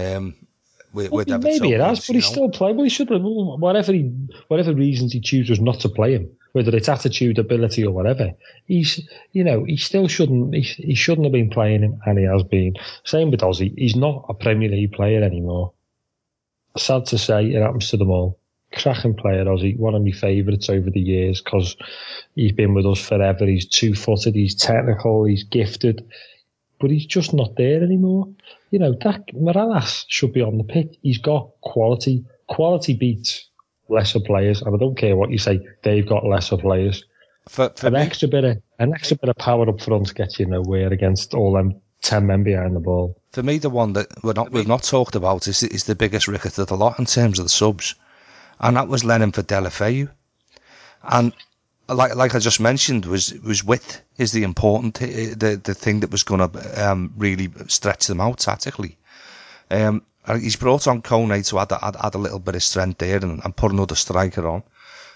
With Everton, maybe it has, but he's still playing. Well, he should have, whatever reasons he chooses not to play him, whether it's attitude, ability, or whatever. He still shouldn't. He shouldn't have been playing him, and he has been. Same with Ozzy. He's not a Premier League player anymore. Sad to say, it happens to them all. Cracking player, Ozzy. One of my favourites over the years because he's been with us forever. He's 2-footed. He's technical. He's gifted, but he's just not there anymore. That Morales should be on the pitch. He's got quality. Quality beats lesser players, and I don't care what you say. They've got lesser players. For an extra bit of power up front gets you nowhere against all them 10 men behind the ball. For me, the one that we've not talked about is the biggest ricket of the lot in terms of the subs, and that was Lennon for Deulofeu. And like I just mentioned, was width is the important the thing that was going to really stretch them out tactically. He's brought on Kone to add a little bit of strength there and put another striker on.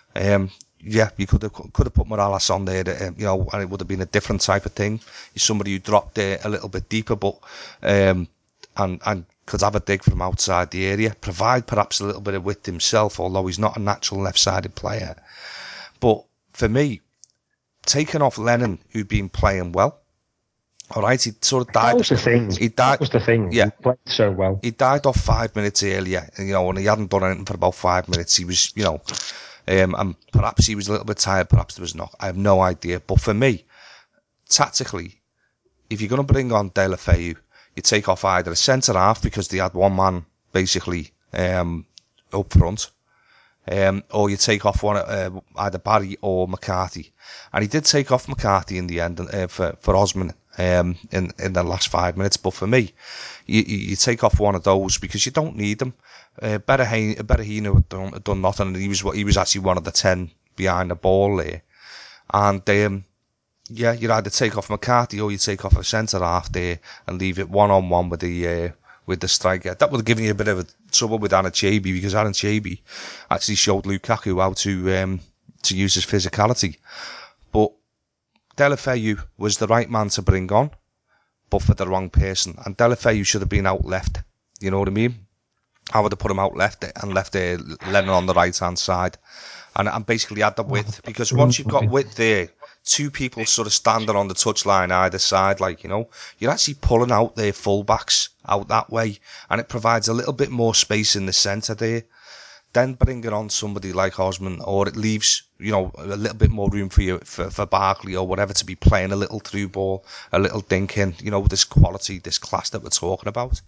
You could have put Morales on there, and it would have been a different type of thing. He's somebody who dropped there a little bit deeper, but and could have a dig from outside the area, provide perhaps a little bit of width himself, although he's not a natural left-sided player. But for me, taking off Lennon, who'd been playing well, all right, he sort of died. That was the thing. That was the thing. Yeah, he played so well. He died off 5 minutes earlier, and he hadn't done anything for about 5 minutes. He was, and perhaps he was a little bit tired, perhaps there was not. I have no idea. But for me, tactically, if you're going to bring on Deulofeu, you take off either a centre half because they had one man basically up front, or you take off one either Barry or McCarthy. And he did take off McCarthy in the end for Osman in the last 5 minutes. But for me, you take off one of those because you don't need them. Berahino had done nothing, and he was actually one of the 10 behind the ball there. And you'd either take off McCarthy or you take off a centre half there and leave it 1-on-1 with the striker. That would have given you a bit of trouble with Anichebe, because Anichebe actually showed Lukaku how to use his physicality. But Deulofeu was the right man to bring on, but for the wrong person. And Deulofeu should have been out left. You know what I mean? I would have put him out left and left Lennon on the right hand side, and basically had the width, because once you've got width there, two people sort of standing on the touchline either side, you're actually pulling out their fullbacks out that way, and it provides a little bit more space in the centre there. Then bringing on somebody like Osman, or it leaves, a little bit more room for Barkley or whatever to be playing a little through ball, a little dinking, this quality, this class that we're talking about,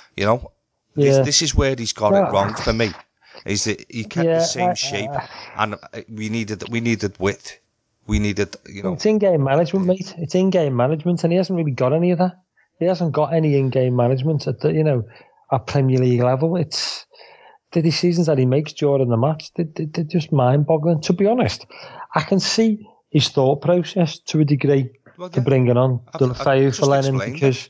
This is where he's got it wrong for me, is that he kept the same shape, and we needed width. We needed, It's in-game management, mate. It's in-game management, and he hasn't really got any of that. He hasn't got any in-game management at the, at Premier League level. It's the decisions that he makes during the match. They're just mind-boggling. To be honest, I can see his thought process to a degree to bringing on Deulofeu for Lennon, because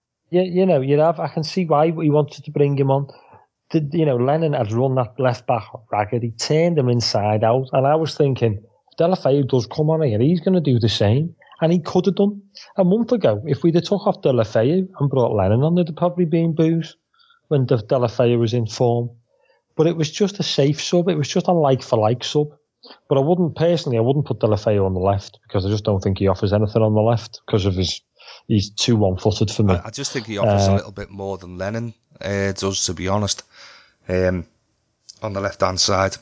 I can see why he wanted to bring him on. Lennon had run that left back ragged. He turned him inside out, and I was thinking, if Deulofeu does come on here, he's going to do the same. And he could have done. A month ago, if we'd have took off Deulofeu and brought Lennon on, there'd have probably been boos when Deulofeu was in form. But it was just a safe sub. It was just a like-for-like sub. But I wouldn't put Deulofeu on the left, because I just don't think he offers anything on the left because of he's too one-footed for me. I just think he offers a little bit more than Lennon does, to be honest, on the left-hand side.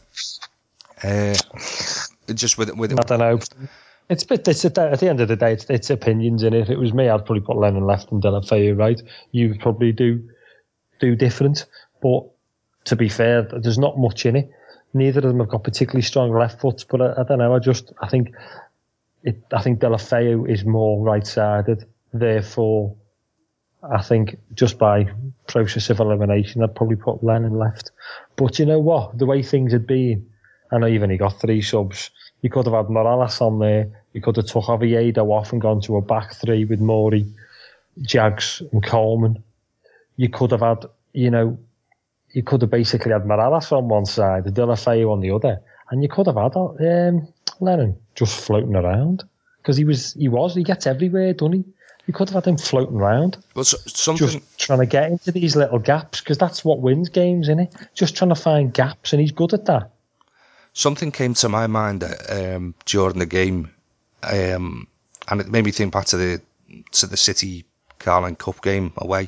Just with I don't know. It's at the end of the day, it's opinions, and if it was me, I'd probably put Lennon left and Deulofeu right. You would probably do different, but to be fair, there's not much in it. Neither of them have got particularly strong left foots, but I don't know. I think Deulofeu is more right-sided. Therefore, I think just by process of elimination, I'd probably put Lennon left. But you know what? The way things had been, I know you've only got 3 subs. You could have had Morales on there. You could have took Oviedo off and gone to a back 3 with Morey, Jags and Coleman. You could have had, you could have basically had Morales on one side, Deulofeu on the other, and you could have had Lennon just floating around, because he gets everywhere, doesn't he? You could have had him floating around, just trying to get into these little gaps, because that's what wins games, isn't it? Just trying to find gaps, and he's good at that. Something came to my mind during the game, and it made me think back to the City Carling Cup game away.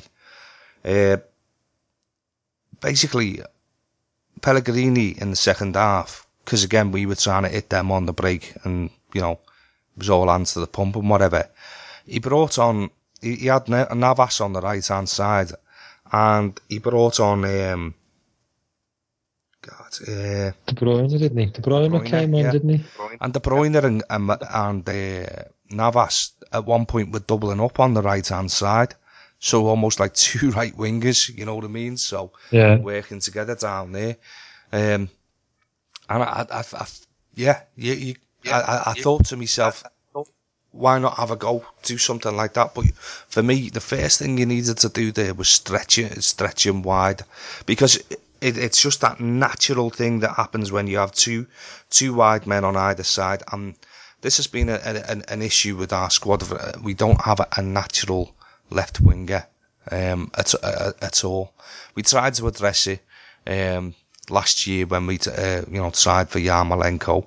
Basically, Pellegrini in the second half, because again we were trying to hit them on the break, and it was all hands to the pump and whatever. He brought on, he had Navas on the right hand side, and he brought on De Bruyne, didn't he? De Bruyne came on, didn't he? And De Bruyne and Navas at one point were doubling up on the right hand side, so almost like 2 right wingers, you know what I mean? So working together down there, and I thought to myself, why not have a go, do something like that? But for me, the first thing you needed to do there was stretch him wide, because it's just that natural thing that happens when you have two wide men on either side. And this has been an issue with our squad. We don't have a natural left winger at all. We tried to address it last year when we tried for Yarmolenko.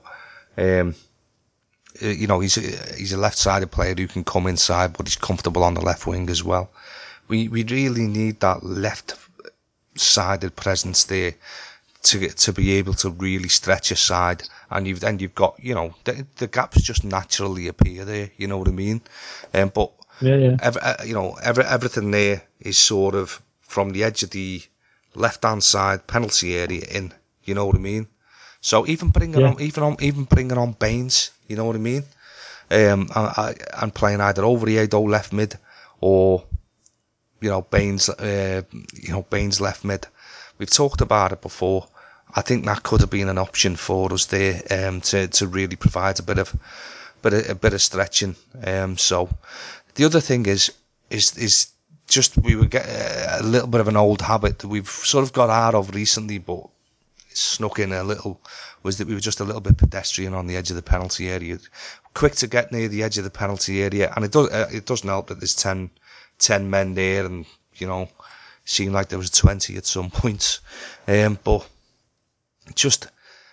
He's a left-sided player who can come inside, but he's comfortable on the left wing as well. We really need that left-sided presence there to be able to really stretch a side, and you've got the gaps just naturally appear there. You know what I mean? But everything there is sort of from the edge of the left-hand side penalty area in. You know what I mean? So even bringing on Baines, you know what I mean? And playing either Overhead or left mid, or Baines left mid. We've talked about it before. I think that could have been an option for us there, to really provide a bit of stretching. So the other thing is just we would get a little bit of an old habit that we've sort of got out of recently, but snuck in a little, was that we were just a little bit pedestrian on the edge of the penalty area, quick to get near the edge of the penalty area, and it doesn't help that there's 10 men there, and seemed like there was 20 at some points, but just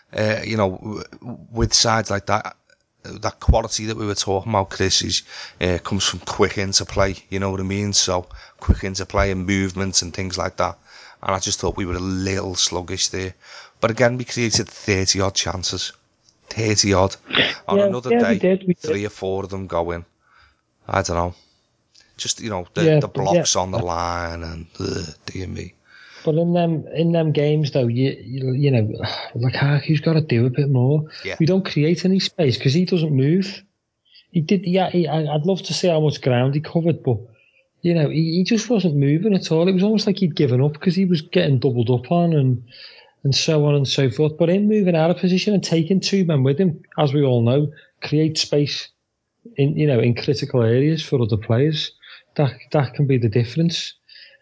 with sides like that quality that we were talking about, Chris, comes from quick interplay, you know what I mean? So quick interplay and movements and things like that. And I just thought we were a little sluggish there. But again, we created 30 odd chances. 30 odd. On another day, we did. 3 or 4 of them go in. I don't know. Just, the blocks on the line and dear me. But in them games though, Lukaku's got to do a bit more. Yeah. We don't create any space because he doesn't move. He did. Yeah, I'd love to see how much ground he covered, but he just wasn't moving at all. It was almost like he'd given up because he was getting doubled up on and so on and so forth. But him moving out of position and taking 2 men with him, as we all know, creates space in critical areas for other players. That can be the difference.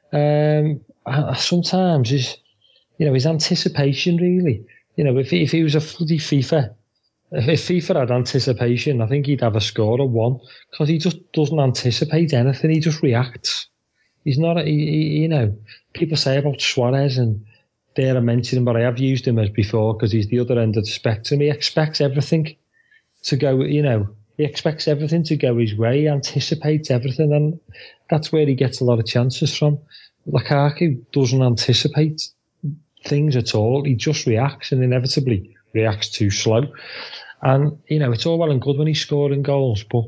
Sometimes his anticipation really. If he was a bloody FIFA, if FIFA had anticipation, I think he'd have a score of 1 because he just doesn't anticipate anything. He just reacts. He's not. People say about Suarez, and dare I mention him, but I have used him as before because he's the other end of the spectrum. He expects everything to go. He expects everything to go his way. He anticipates everything, and that's where he gets a lot of chances from. Lukaku doesn't anticipate things at all. He just reacts, and inevitably reacts too slow. And, it's all well and good when he's scoring goals, but,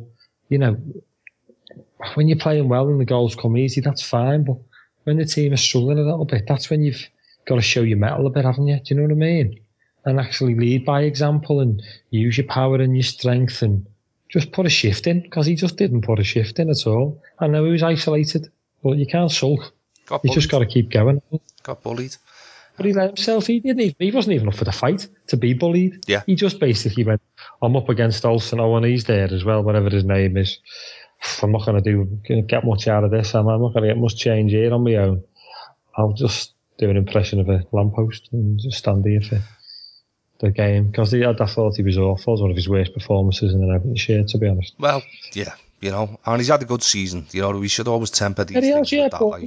when you're playing well and the goals come easy, that's fine. But when the team is struggling a little bit, that's when you've got to show your mettle a bit, haven't you? Do you know what I mean? And actually lead by example and use your power and your strength and just put a shift in, because he just didn't put a shift in at all. I know he was isolated, but you can't sulk. You just got to keep going. Got bullied. But he let himself. He wasn't even up for the fight to be bullied. Yeah. He just basically went, I'm up against Olsen. Oh, and he's there as well, whatever his name is. I'm not going to get much out of this. I'm not going to get much change here on my own. I'll just do an impression of a lamppost and just stand here for the game. Because I thought he was awful. It was one of his worst performances in an Everton shirt, to be honest. Well, yeah. And he's had a good season. We should always temper these things with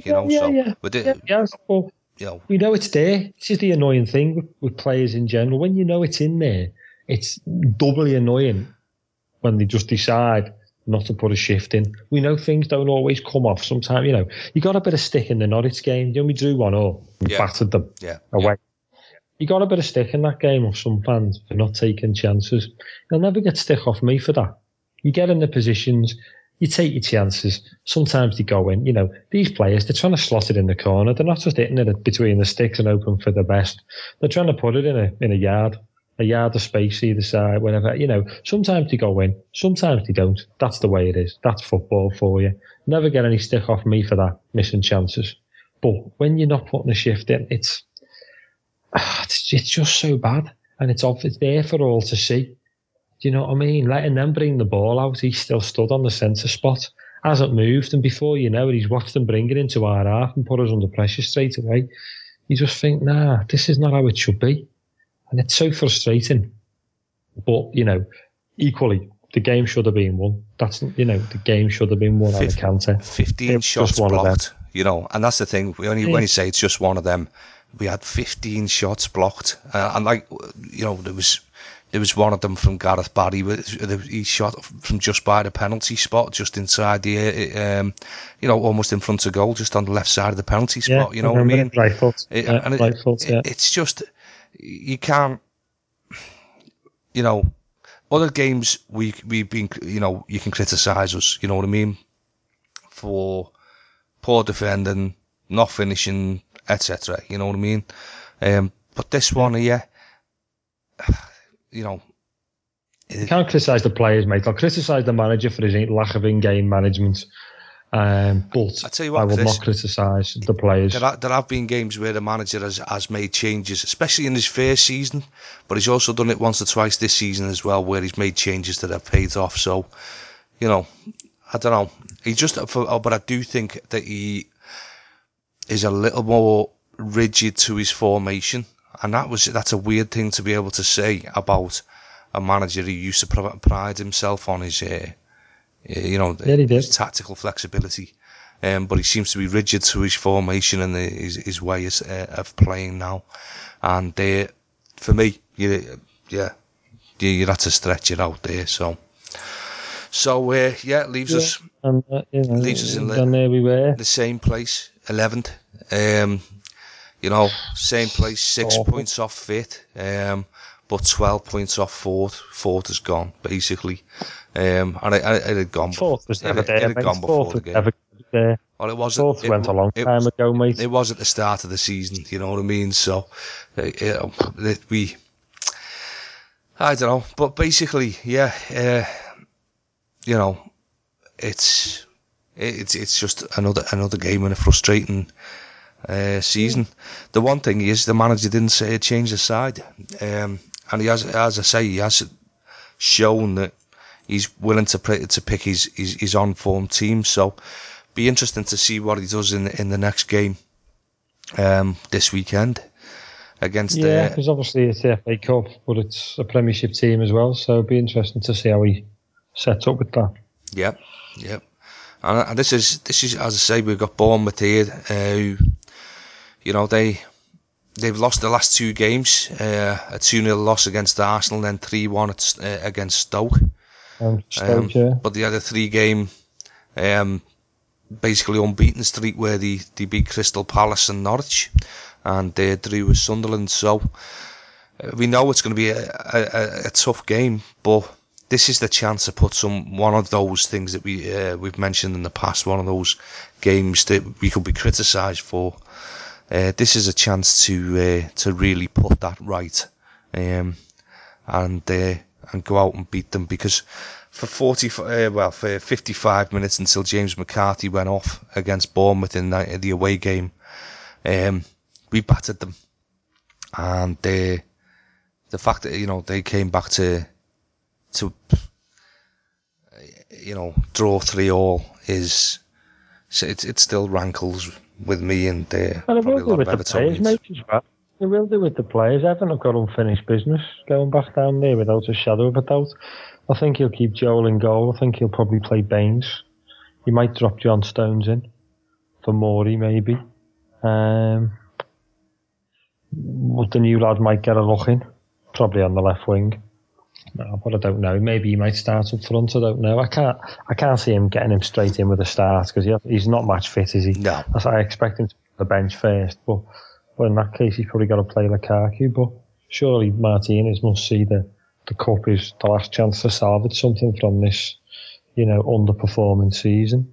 that. We know it's there. This is the annoying thing with players in general. When you know it's in there, it's doubly annoying when they just decide not to put a shift in. We know things don't always come off. Sometimes, you got a bit of stick in the Norwich game. We drew 1-0. We battered them away. You got a bit of stick in that game off some fans for not taking chances. You'll never get stick off me for that. You get in the positions, you take your chances. Sometimes they go in. These players, they're trying to slot it in the corner. They're not just hitting it between the sticks and open for the best. They're trying to put it in a yard of space either side, whenever. Sometimes they go in, sometimes they don't. That's the way it is. That's football for you. Never get any stick off me for that, missing chances. But when you're not putting a shift in, it's just so bad, and it's there for all to see. Do you know what I mean? Letting them bring the ball out, he still stood on the centre spot, hasn't moved, and before you know it, he's watched them bring it into our half and put us under pressure straight away. You just think, nah, this is not how it should be. And it's so frustrating. But, equally, the game should have been won. The game should have been won on a counter. 15 shots blocked, and that's the thing. When you say it's just one of them, we had 15 shots blocked. And there was one of them from Gareth Barry. He shot from just by the penalty spot, just inside the, almost in front of goal, just on the left side of the penalty spot. You know what I mean? Right foot. It's just, you can't, other games we've been, you can criticise us, you know what I mean, for poor defending, not finishing, etc. You know what I mean? But this one here, you know. You can't criticise the players, mate. I'll criticise the manager for his lack of in-game management. But I tell you what, I will not criticise the players. There have been games where the manager has made changes, especially in his first season, but he's also done it once or twice this season as well, where he's made changes that have paid off. So, you know, I don't know. But I do think that he is a little more rigid to his formation, and that's a weird thing to be able to say about a manager who used to pride himself on his his tactical flexibility, but he seems to be rigid to his formation and his way of playing now. And for me, you'd have to stretch it out there. So it leaves us in the same place, 11th. Same place, 6 points off fifth, but 12 points off fourth. Fourth is gone, basically. And it had gone. Fourth was never there. It had gone before the game. There. Well, it was. Fourth went a long time ago, mate. It was at the start of the season. You know what I mean? So, I don't know. But basically, it's just another game in a frustrating season. The one thing is the manager didn't say change the side, and he has, as I say, he has shown that he's willing to pick his on-form team. So, be interesting to see what he does in the next game this weekend against. Because obviously it's the FA Cup, but it's a Premiership team as well. So it'll be interesting to see how he sets up with that. Yep. And this is as I say, we've got Bournemouth here, who, they've lost the last two games, a 2-0 loss against Arsenal, and then 3-1 against Stoke. But they had a 3-game, basically unbeaten streak where they beat Crystal Palace and Norwich, and they drew with Sunderland. So we know it's going to be a tough game, but this is the chance to put one of those things that we've mentioned in the past, one of those games that we could be criticised for. This is a chance to really put that right, and go out and beat them, because for 55 minutes until James McCarthy went off against Bournemouth in the away game, we battered them, and the fact that they came back to draw 3-3 is it still rankles with me, and probably a lot of Evertonians. They will do with the players. Everton have got unfinished business going back down there without a shadow of a doubt. I think he'll keep Joel in goal. I think he'll probably play Baines. He might drop John Stones in for Morey, maybe. But the new lad might get a look in, probably on the left wing. No, but I don't know. Maybe he might start up front. I don't know. I can't see him getting him straight in with a start, because he's not match fit, is he? No. I expect him to be on the bench first, but in that case he's probably got to play Lukaku. But surely Martinez must see the cup is the last chance to salvage something from this, underperforming season.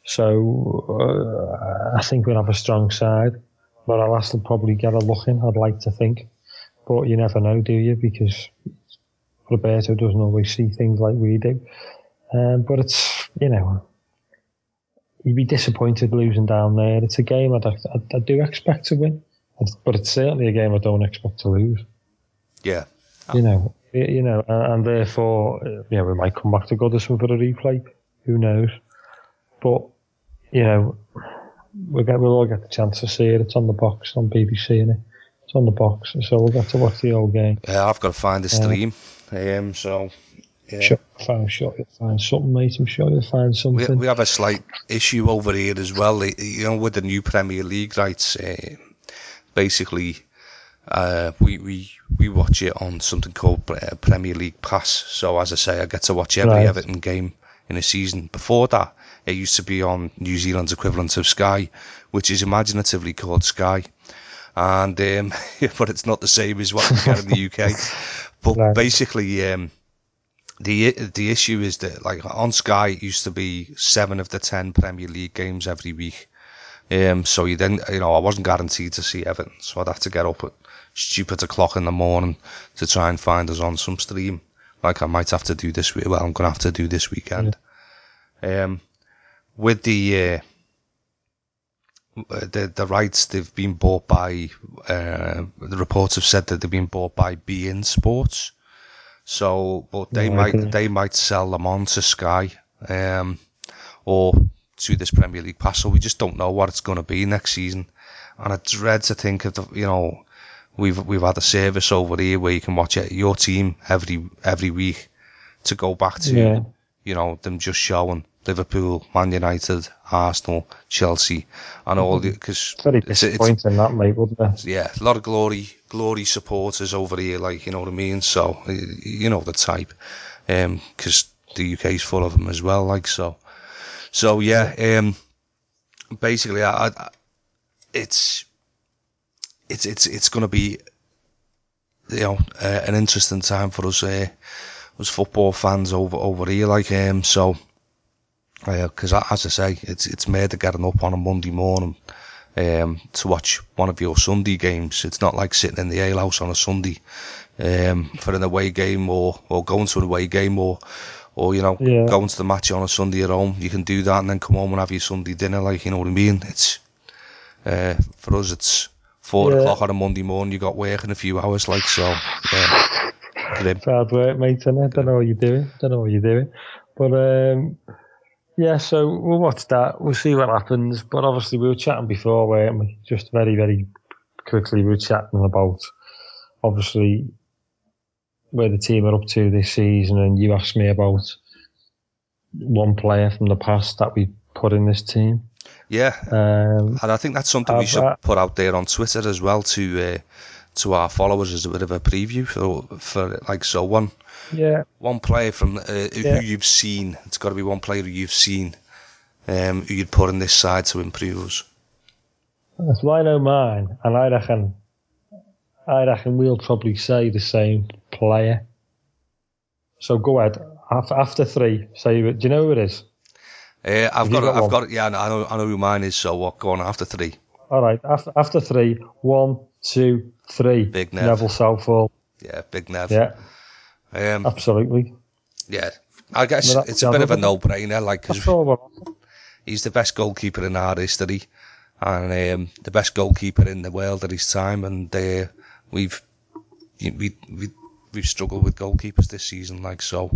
So I think we'll have a strong side. Morales will probably get a look in, I'd like to think. But you never know, do you? Because Roberto doesn't always see things like we do. But it's, you'd be disappointed losing down there. It's a game I do expect to win, but it's certainly a game I don't expect to lose. Yeah. And therefore, we might come back to Goodison for a replay. Who knows? But, we'll all get the chance to see it. It's on the box on BBC, innit? It's on the box, so we'll get to watch the whole game. Yeah, I've got to find the stream. So, yeah. Sure you'll find something, mate. I'm sure you'll find something. We have a slight issue over here as well. With the new Premier League rights. Basically, we watch it on something called Premier League Pass. So, as I say, I get to watch every Everton game in a season. Before that, it used to be on New Zealand's equivalent of Sky, which is imaginatively called Sky. And but it's not the same as what we get in the UK. But basically, the issue is that, like, on Sky, it used to be 7 of the 10 Premier League games every week. So you then, I wasn't guaranteed to see Everton, so I'd have to get up at stupid o'clock in the morning to try and find us on some stream, like I might have to do this week. Well, I'm going to have to do this weekend. With the rights, they've been bought by, the reports have said that they've been bought by beIN Sports. So, but they might sell them on to Sky, or to this Premier League pass. So we just don't know what it's going to be next season. And I dread to think of we've had a service over here where you can watch your team every week, to go back to, them just showing Liverpool, Man United, Arsenal, Chelsea, and all the, because very disappointing that, mate, wouldn't it? Yeah, a lot of glory supporters over here, like, you know what I mean. So you know the type, because the UK's full of them as well, like so. So yeah, basically, it's going to be, an interesting time for us football fans over here, like so. Because as I say, it's made of getting up on a Monday morning to watch one of your Sunday games. It's not like sitting in the alehouse on a Sunday for an away game, or going to an away game, or going to the match on a Sunday at home. You can do that and then come home and have your Sunday dinner, like, you know what I mean. It's for us, it's 4 o'clock on a Monday morning. You got work in a few hours, like, so. It's hard work, mate, isn't it? Don't know what you're doing. But yeah, so we'll watch that. We'll see what happens. But obviously, we were chatting before, weren't we? Just very, very quickly, we were chatting about, obviously, where the team are up to this season. And you asked me about one player from the past that we put in this team. Yeah. And I think that's something we should put out there on Twitter as well to our followers as a bit of a preview for like, so one. Yeah. One player from who you've seen. It's got to be one player who you've seen, who you'd put in this side to improve us. Well, I know mine, and I reckon we'll probably say the same player. So go ahead. After 3, say, do you know who it is? I've got it. Yeah, I know who mine is. So what? Go on after 3. All right. After 3, 1, 2, 3. Big Nev. Neville Southall. Yeah, Big Nev. Yeah. Absolutely. Yeah, I guess it's a bit of a no-brainer, like, because he's the best goalkeeper in our history, and the best goalkeeper in the world at his time, and we've struggled with goalkeepers this season, like, so,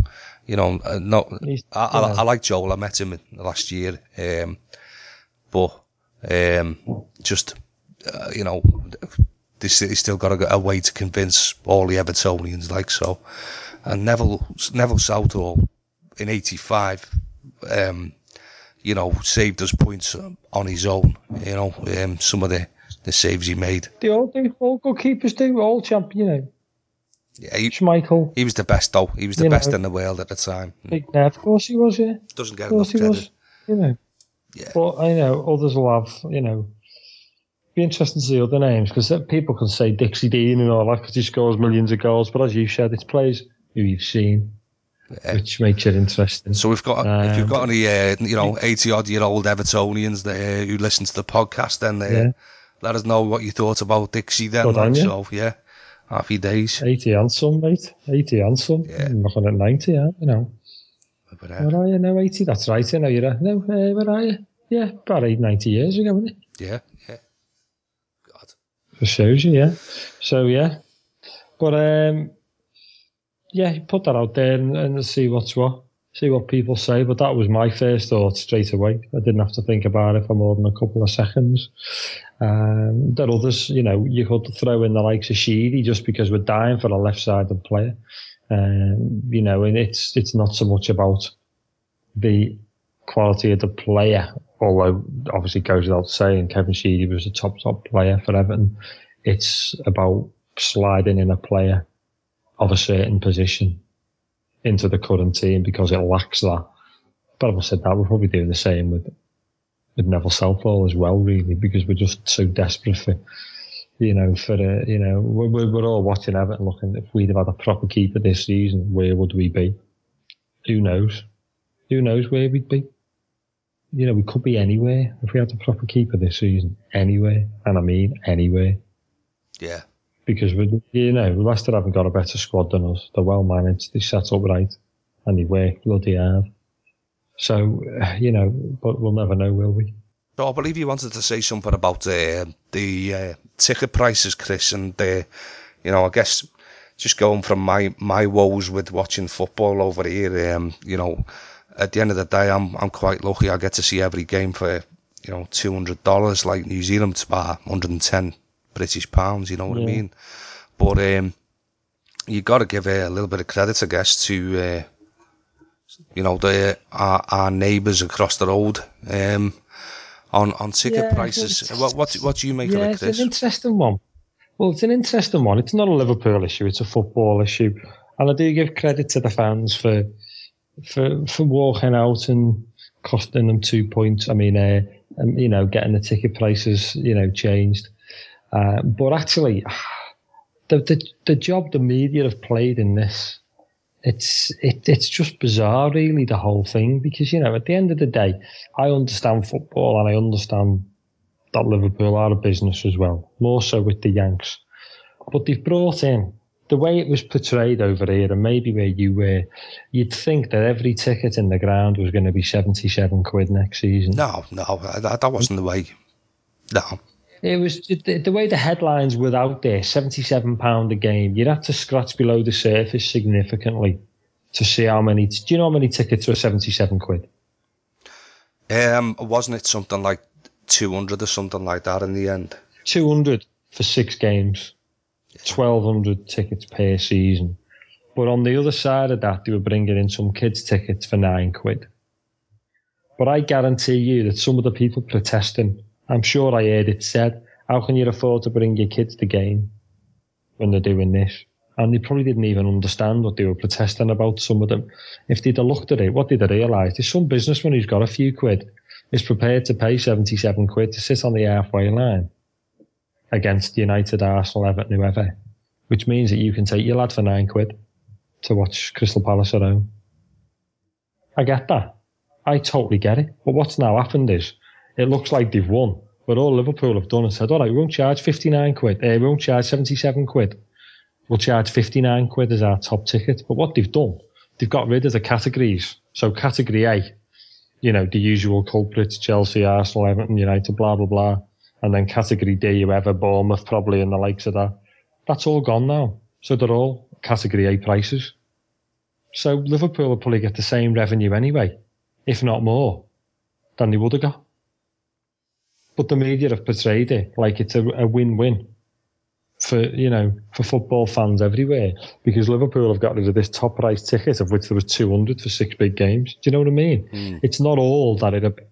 I like Joel. I met him last year, but just this city's still got a way to convince all the Evertonians, like, so. And Neville Southall in '85, saved us points on his own. Some of the saves he made. All goalkeepers do, all champion. Yeah, Schmeichel. He was the best, though. He was the best in the world at the time. Big Nev, of course he was. Yeah, doesn't get enough credit. Yeah. But I know others will have. Be interesting to see other names, because people can say Dixie Dean and all that because he scores millions of goals. But as you said, it's players who you've seen, which makes it interesting. So we've got, if you've got any, 80-odd-year-old Evertonians there who listen to the podcast, then let us know what you thought about Dixie then. So, happy days. 80 and some, mate. 80 and some. Yeah. I'm looking at 90, Where are you now? 80? That's right. I know you're at. No, where are you? Yeah, about 90 years ago, wasn't it? Yeah. God. It shows you, yeah. So, yeah. But, put that out there and see what's what. See what people say. But that was my first thought straight away. I didn't have to think about it for more than a couple of seconds. There are others, you could throw in the likes of Sheedy just because we're dying for a left-sided player. And it's not so much about the quality of the player, although obviously it goes without saying Kevin Sheedy was a top player for Everton. It's about sliding in a player of a certain position into the current team because it lacks that. But having said that, we're probably doing the same with Neville Southall as well, really, because we're just so desperate for, we're all watching Everton looking, if we'd have had a proper keeper this season, where would we be? Who knows? Who knows where we'd be? we could be anywhere if we had a proper keeper this season. Anywhere, and I mean anywhere. Yeah. Because Leicester haven't got a better squad than us. They're well managed. They set up right, and they work bloody hard. So but we'll never know, will we? So I believe you wanted to say something about the ticket prices, Chris, and I guess just going from my woes with watching football over here, at the end of the day, I'm quite lucky. I get to see every game for $200, like New Zealand's about 110 British pounds. You know what I mean? But you got to give a little bit of credit, I guess, to our neighbours across the road. On ticket prices. What do you make of it, Chris? It's an interesting one. Well, it's an interesting one. It's not a Liverpool issue, it's a football issue. And I do give credit to the fans for walking out and costing them 2 points. I mean, and getting the ticket prices, changed. But actually, the job the media have played in this, it's just bizarre, really, the whole thing. Because at the end of the day, I understand football and I understand that Liverpool are a business as well, more so with the Yanks. But they've brought in, the way it was portrayed over here, and maybe where you were, you'd think that every ticket in the ground was going to be 77 quid next season. No, that wasn't the way. No. It was the way the headlines were out there, £77 a game. You'd have to scratch below the surface significantly to see how many. Do you know how many tickets were 77 quid? Wasn't it something like 200 or something like that in the end? 200 for 6 games, 1,200 tickets per season. But on the other side of that, they were bringing in some kids' tickets for 9 quid. But I guarantee you that some of the people protesting, I'm sure I heard it said, how can you afford to bring your kids to game when they're doing this? And they probably didn't even understand what they were protesting about, some of them. If they'd have looked at it, what did they realise? There's some businessman who's got a few quid, is prepared to pay 77 quid to sit on the halfway line against United, Arsenal, Everton, whoever, which means that you can take your lad for 9 quid to watch Crystal Palace at home. I get that. I totally get it. But what's now happened is, it looks like they've won, but all Liverpool have done is said, all right, we won't charge 59 quid, we won't charge 77 quid. We'll charge 59 quid as our top ticket. But what they've done, they've got rid of the categories. So category A, the usual culprits, Chelsea, Arsenal, Everton, United, blah, blah, blah. And then category D, whoever, Bournemouth probably, and the likes of that. That's all gone now. So they're all category A prices. So Liverpool will probably get the same revenue anyway, if not more, than they would have got. But the media have portrayed it like it's a win-win for football fans everywhere, because Liverpool have got rid of this top price ticket, of which there was 200 for 6 big games. Do you know what I mean? It's not all that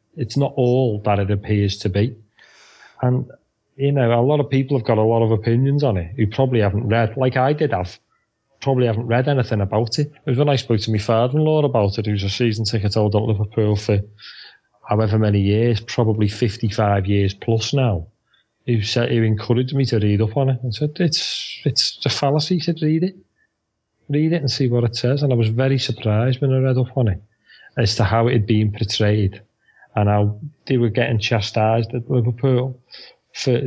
it appears to be. And a lot of people have got a lot of opinions on it who probably haven't read, like I did have, probably haven't read anything about it. It was when I spoke to my father-in-law about it, who's a season ticket holder at Liverpool for however many years, probably 55 years plus now, who encouraged me to read up on it and said, it's a fallacy. He said, read it and see what it says. And I was very surprised when I read up on it as to how it had been portrayed and how they were getting chastised at Liverpool for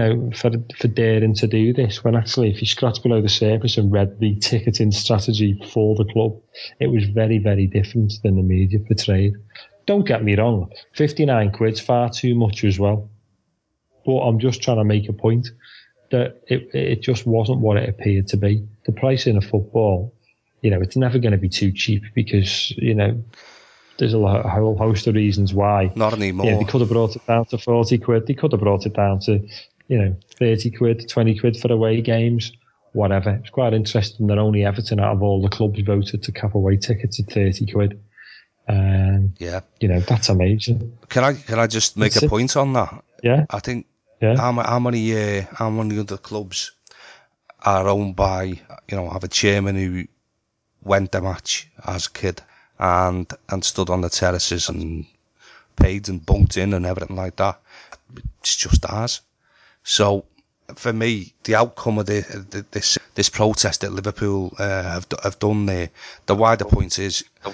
daring to do this, when actually, if you scratch below the surface and read the ticketing strategy for the club, it was very, very different than the media portrayed. Don't get me wrong, 59 quid's far too much as well. But I'm just trying to make a point that it just wasn't what it appeared to be. The price in a football, it's never going to be too cheap, because, there's a whole host of reasons why. Not anymore. They could have brought it down to 40 quid. They could have brought it down to, 30 quid, 20 quid for away games, whatever. It's quite interesting that only Everton, out of all the clubs, voted to cap away tickets at 30 quid. Yeah. That's amazing. Can I just make a point on that? Yeah. I think, yeah. How many other clubs are owned by, have a chairman who went to match as a kid and stood on the terraces and paid and bunked in and everything like that. It's just ours. So for me, the outcome of this protest that Liverpool have done there, the wider point is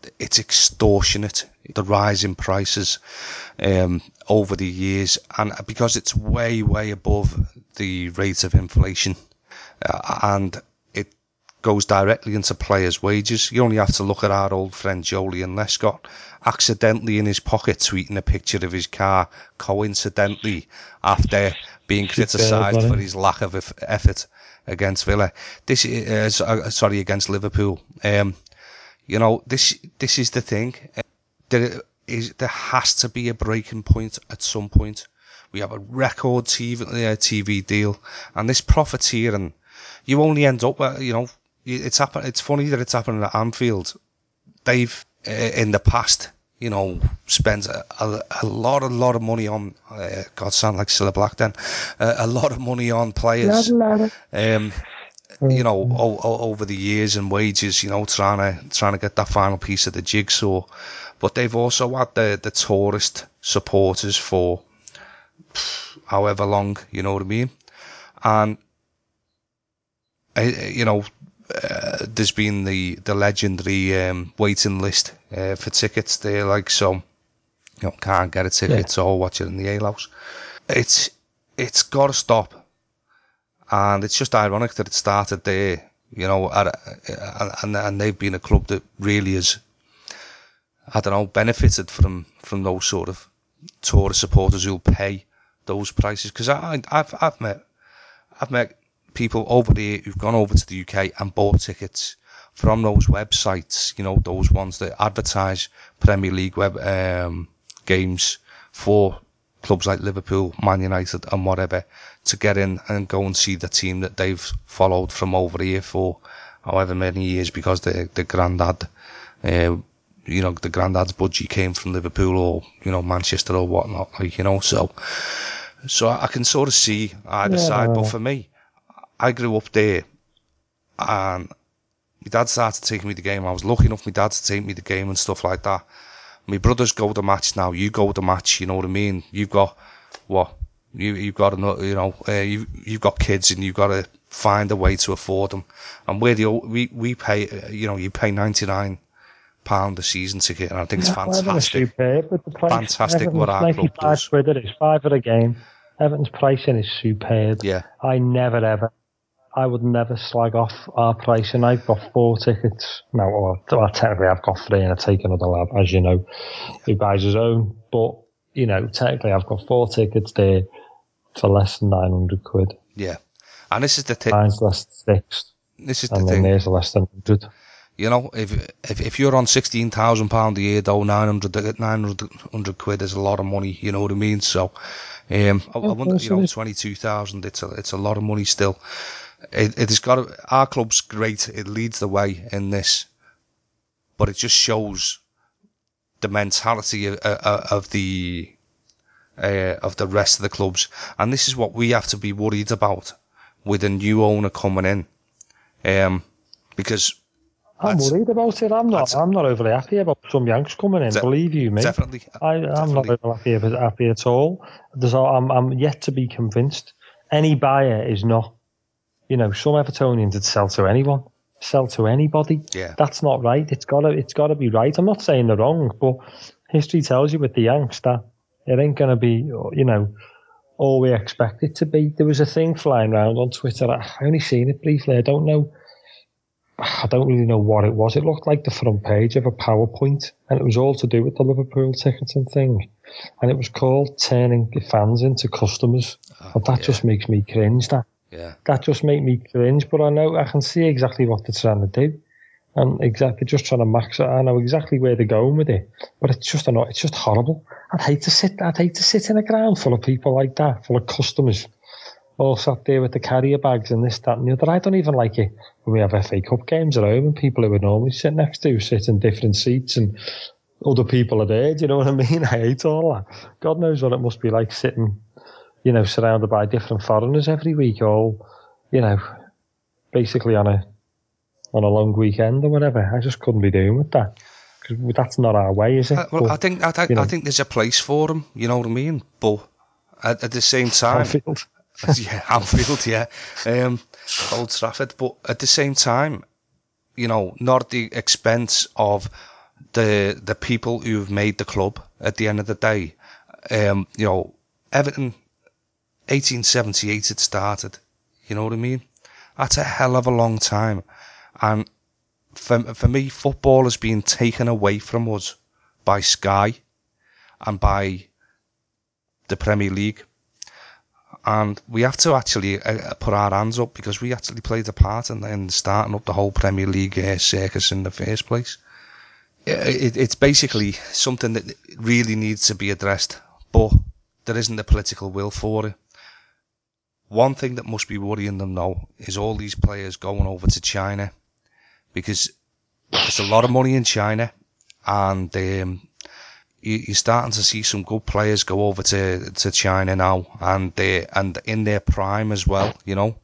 it's extortionate, the rise in prices over the years, and because it's way, way above the rate of inflation, and it goes directly into players' wages. You only have to look at our old friend Joleon Lescott, accidentally in his pocket tweeting a picture of his car, coincidentally, after being criticised for his lack of effort against Villa. Against Liverpool. You know, this is the thing. There has to be a breaking point at some point. We have a record TV deal, and this profiteering, you only end up, it's funny that it's happening at Anfield. They've in the past, spent a lot of money on. God, sound like Cilla Black then. A lot of money on players. Over the years, and wages, trying to get that final piece of the jigsaw. But they've also had the tourist supporters for however long, you know what I mean? And, there's been the legendary waiting list for tickets there, like, so, can't get a ticket, so watch it in the alehouse. It's got to stop. And it's just ironic that it started there, and they've been a club that really has, benefited from those sort of tourist supporters who'll pay those prices. Because I've met people over there who've gone over to the UK and bought tickets from those websites, those ones that advertise Premier League games for clubs like Liverpool, Man United and whatever, to get in and go and see the team that they've followed from over here for however many years, because the granddad, the granddad's budgie came from Liverpool or, Manchester or whatnot, so I can sort of see either side. But for me, I grew up there, and my dad started taking me to the game. I was lucky enough, my dad to take me to the game and stuff like that. My brothers go to the match now. You go to the match. You know what I mean? You've got what? You've got you've got kids, and you've got to find a way to afford them. And we pay. You pay £99 a season ticket, and I think it's fantastic. Superb with the price. Fantastic what our club does. £95 it is, £5 at a game. Everton's pricing is superb. Yeah. I would never slag off our pricing. I've got 4 tickets. Well, technically I've got 3 and I take another lad, as you know, who buys his own. But, technically I've got 4 tickets there for less than £900. Yeah. And this is the thing. Mine's less than 6. This is the thing. And then theirs are less than 100. If you're on £16,000 a year, though, £900 is a lot of money. You know what I mean? So, I wonder, 22,000. It's a lot of money still. It has got our club's great. It leads the way in this, but it just shows the mentality of the rest of the clubs, and this is what we have to be worried about with a new owner coming in, because. I'm worried about it. I'm not overly happy about some Yanks coming in. Believe you me. Definitely. I'm not overly happy at all. I'm yet to be convinced. Any buyer is not. Some Evertonians would sell to anyone, sell to anybody. Yeah. That's not right. It's gotta be right. I'm not saying they're wrong, but history tells you with the Yanks that it ain't gonna be, all we expect it to be. There was a thing flying around on Twitter. I only seen it briefly. I don't really know what it was. It looked like the front page of a PowerPoint, and it was all to do with the Liverpool tickets and thing. And it was called turning fans into customers. And that just makes me cringe. That just makes me cringe. But I can see exactly what they're trying to do, and exactly just trying to max it. I know exactly where they're going with it, but it's just horrible. I'd hate to sit in a ground full of people like that, full of customers, all sat there with the carrier bags and this, that and the other. I don't even like it when we have FA Cup games at home and people who would normally sit next to sit in different seats and other people are there. Do you know what I mean? I hate all that. God knows what it must be like sitting, surrounded by different foreigners every week, all, basically on a long weekend or whatever. I just couldn't be doing with that. Because that's not our way, is it? I think there's a place for them, you know what I mean? But at the same time... Anfield. Yeah, Anfield, yeah. Old Trafford. But at the same time, not at the expense of the people who've made the club at the end of the day. You know, Everton, 1878 it started. You know what I mean? That's a hell of a long time. And for me, football has been taken away from us by Sky and by the Premier League. And we have to actually put our hands up, because we actually played a part in starting up the whole Premier League circus in the first place. It's basically something that really needs to be addressed, but there isn't the political will for it. One thing that must be worrying them now is all these players going over to China, because there's a lot of money in China, and you're starting to see some good players go over to China now, and in their prime as well, you know,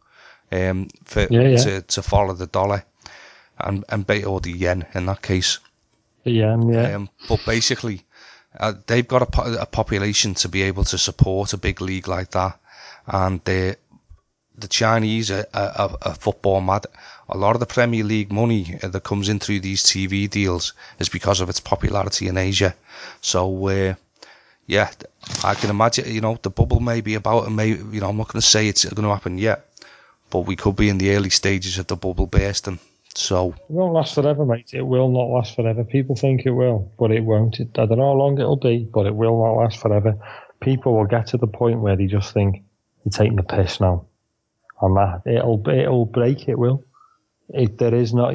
to follow the dollar and or the yen in that case. The yen, yeah. But basically, they've got a population to be able to support a big league like that, and the Chinese are football mad. A lot of the Premier League money that comes in through these TV deals is because of its popularity in Asia. So, yeah, I can imagine, you know, the bubble may be about, and you know, I'm not going to say it's going to happen yet, but we could be in the early stages of the bubble bursting. So it won't last forever, mate. It will not last forever. People think it will, but it won't. I don't know how long it'll be, but it will not last forever. People will get to the point where they just think you're taking the piss now, and that it'll break. It will. There is not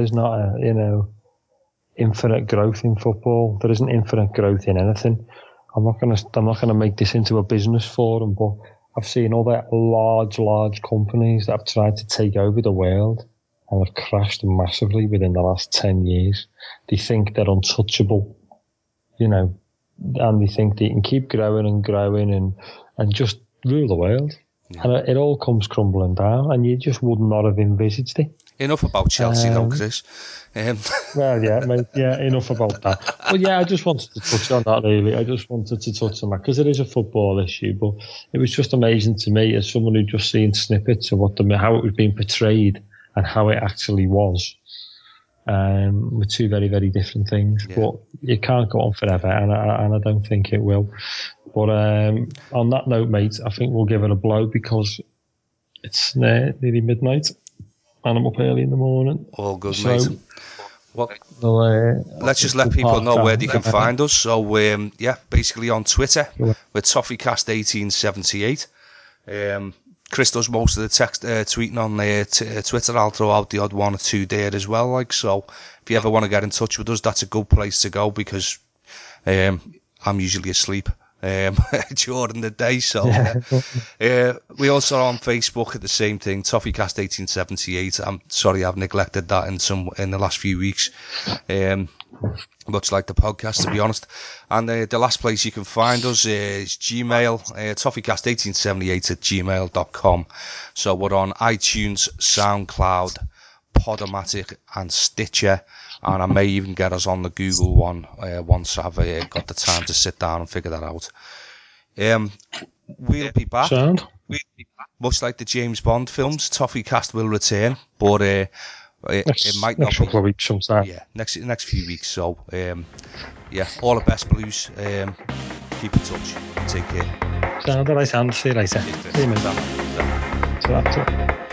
a infinite growth in football. There isn't infinite growth in anything. I'm not gonna make this into a business forum, but I've seen other large companies that have tried to take over the world and have crashed massively within the last 10 years. They think they're untouchable, you know, and they think they can keep growing and just rule the world. Yeah. And it all comes crumbling down, and you just would not have envisaged it. Enough about Chelsea, though, Chris. Well, yeah, mate, yeah, enough about that. But yeah, I just wanted to touch on that, really. I just wanted to touch on that because it is a football issue, but it was just amazing to me as someone who'd just seen snippets of how it was being portrayed and how it actually was. With two very, very different things. Yeah. But it can't go on forever, and I don't think it will. But on that note, mate, I think we'll give it a blow because it's nearly midnight. And I'm up early in the morning. All good, mate. Well, let's just let people know where they can find us. So, basically on Twitter, we're ToffeeCast1878. Chris does most of the text tweeting on Twitter. I'll throw out the odd one or two there as well. Like, so if you ever want to get in touch with us, that's a good place to go because I'm usually asleep during the day. So we also are on Facebook at the same thing, ToffeeCast1878. I'm sorry I've neglected that in the last few weeks. Much like the podcast, to be honest. And the last place you can find us is Gmail, ToffeeCast1878@gmail.com. So we're on iTunes, SoundCloud, Podomatic and Stitcher, and I may even get us on the Google one once I've got the time to sit down and figure that out. We'll be back. Much like the James Bond films, ToffeeCast will return, but it might not be. Couple of weeks sometime. Yeah, next few weeks. So, all the best, Blues. Keep in touch. Take care. Sound, all right, Sam. See you later. See you, mate.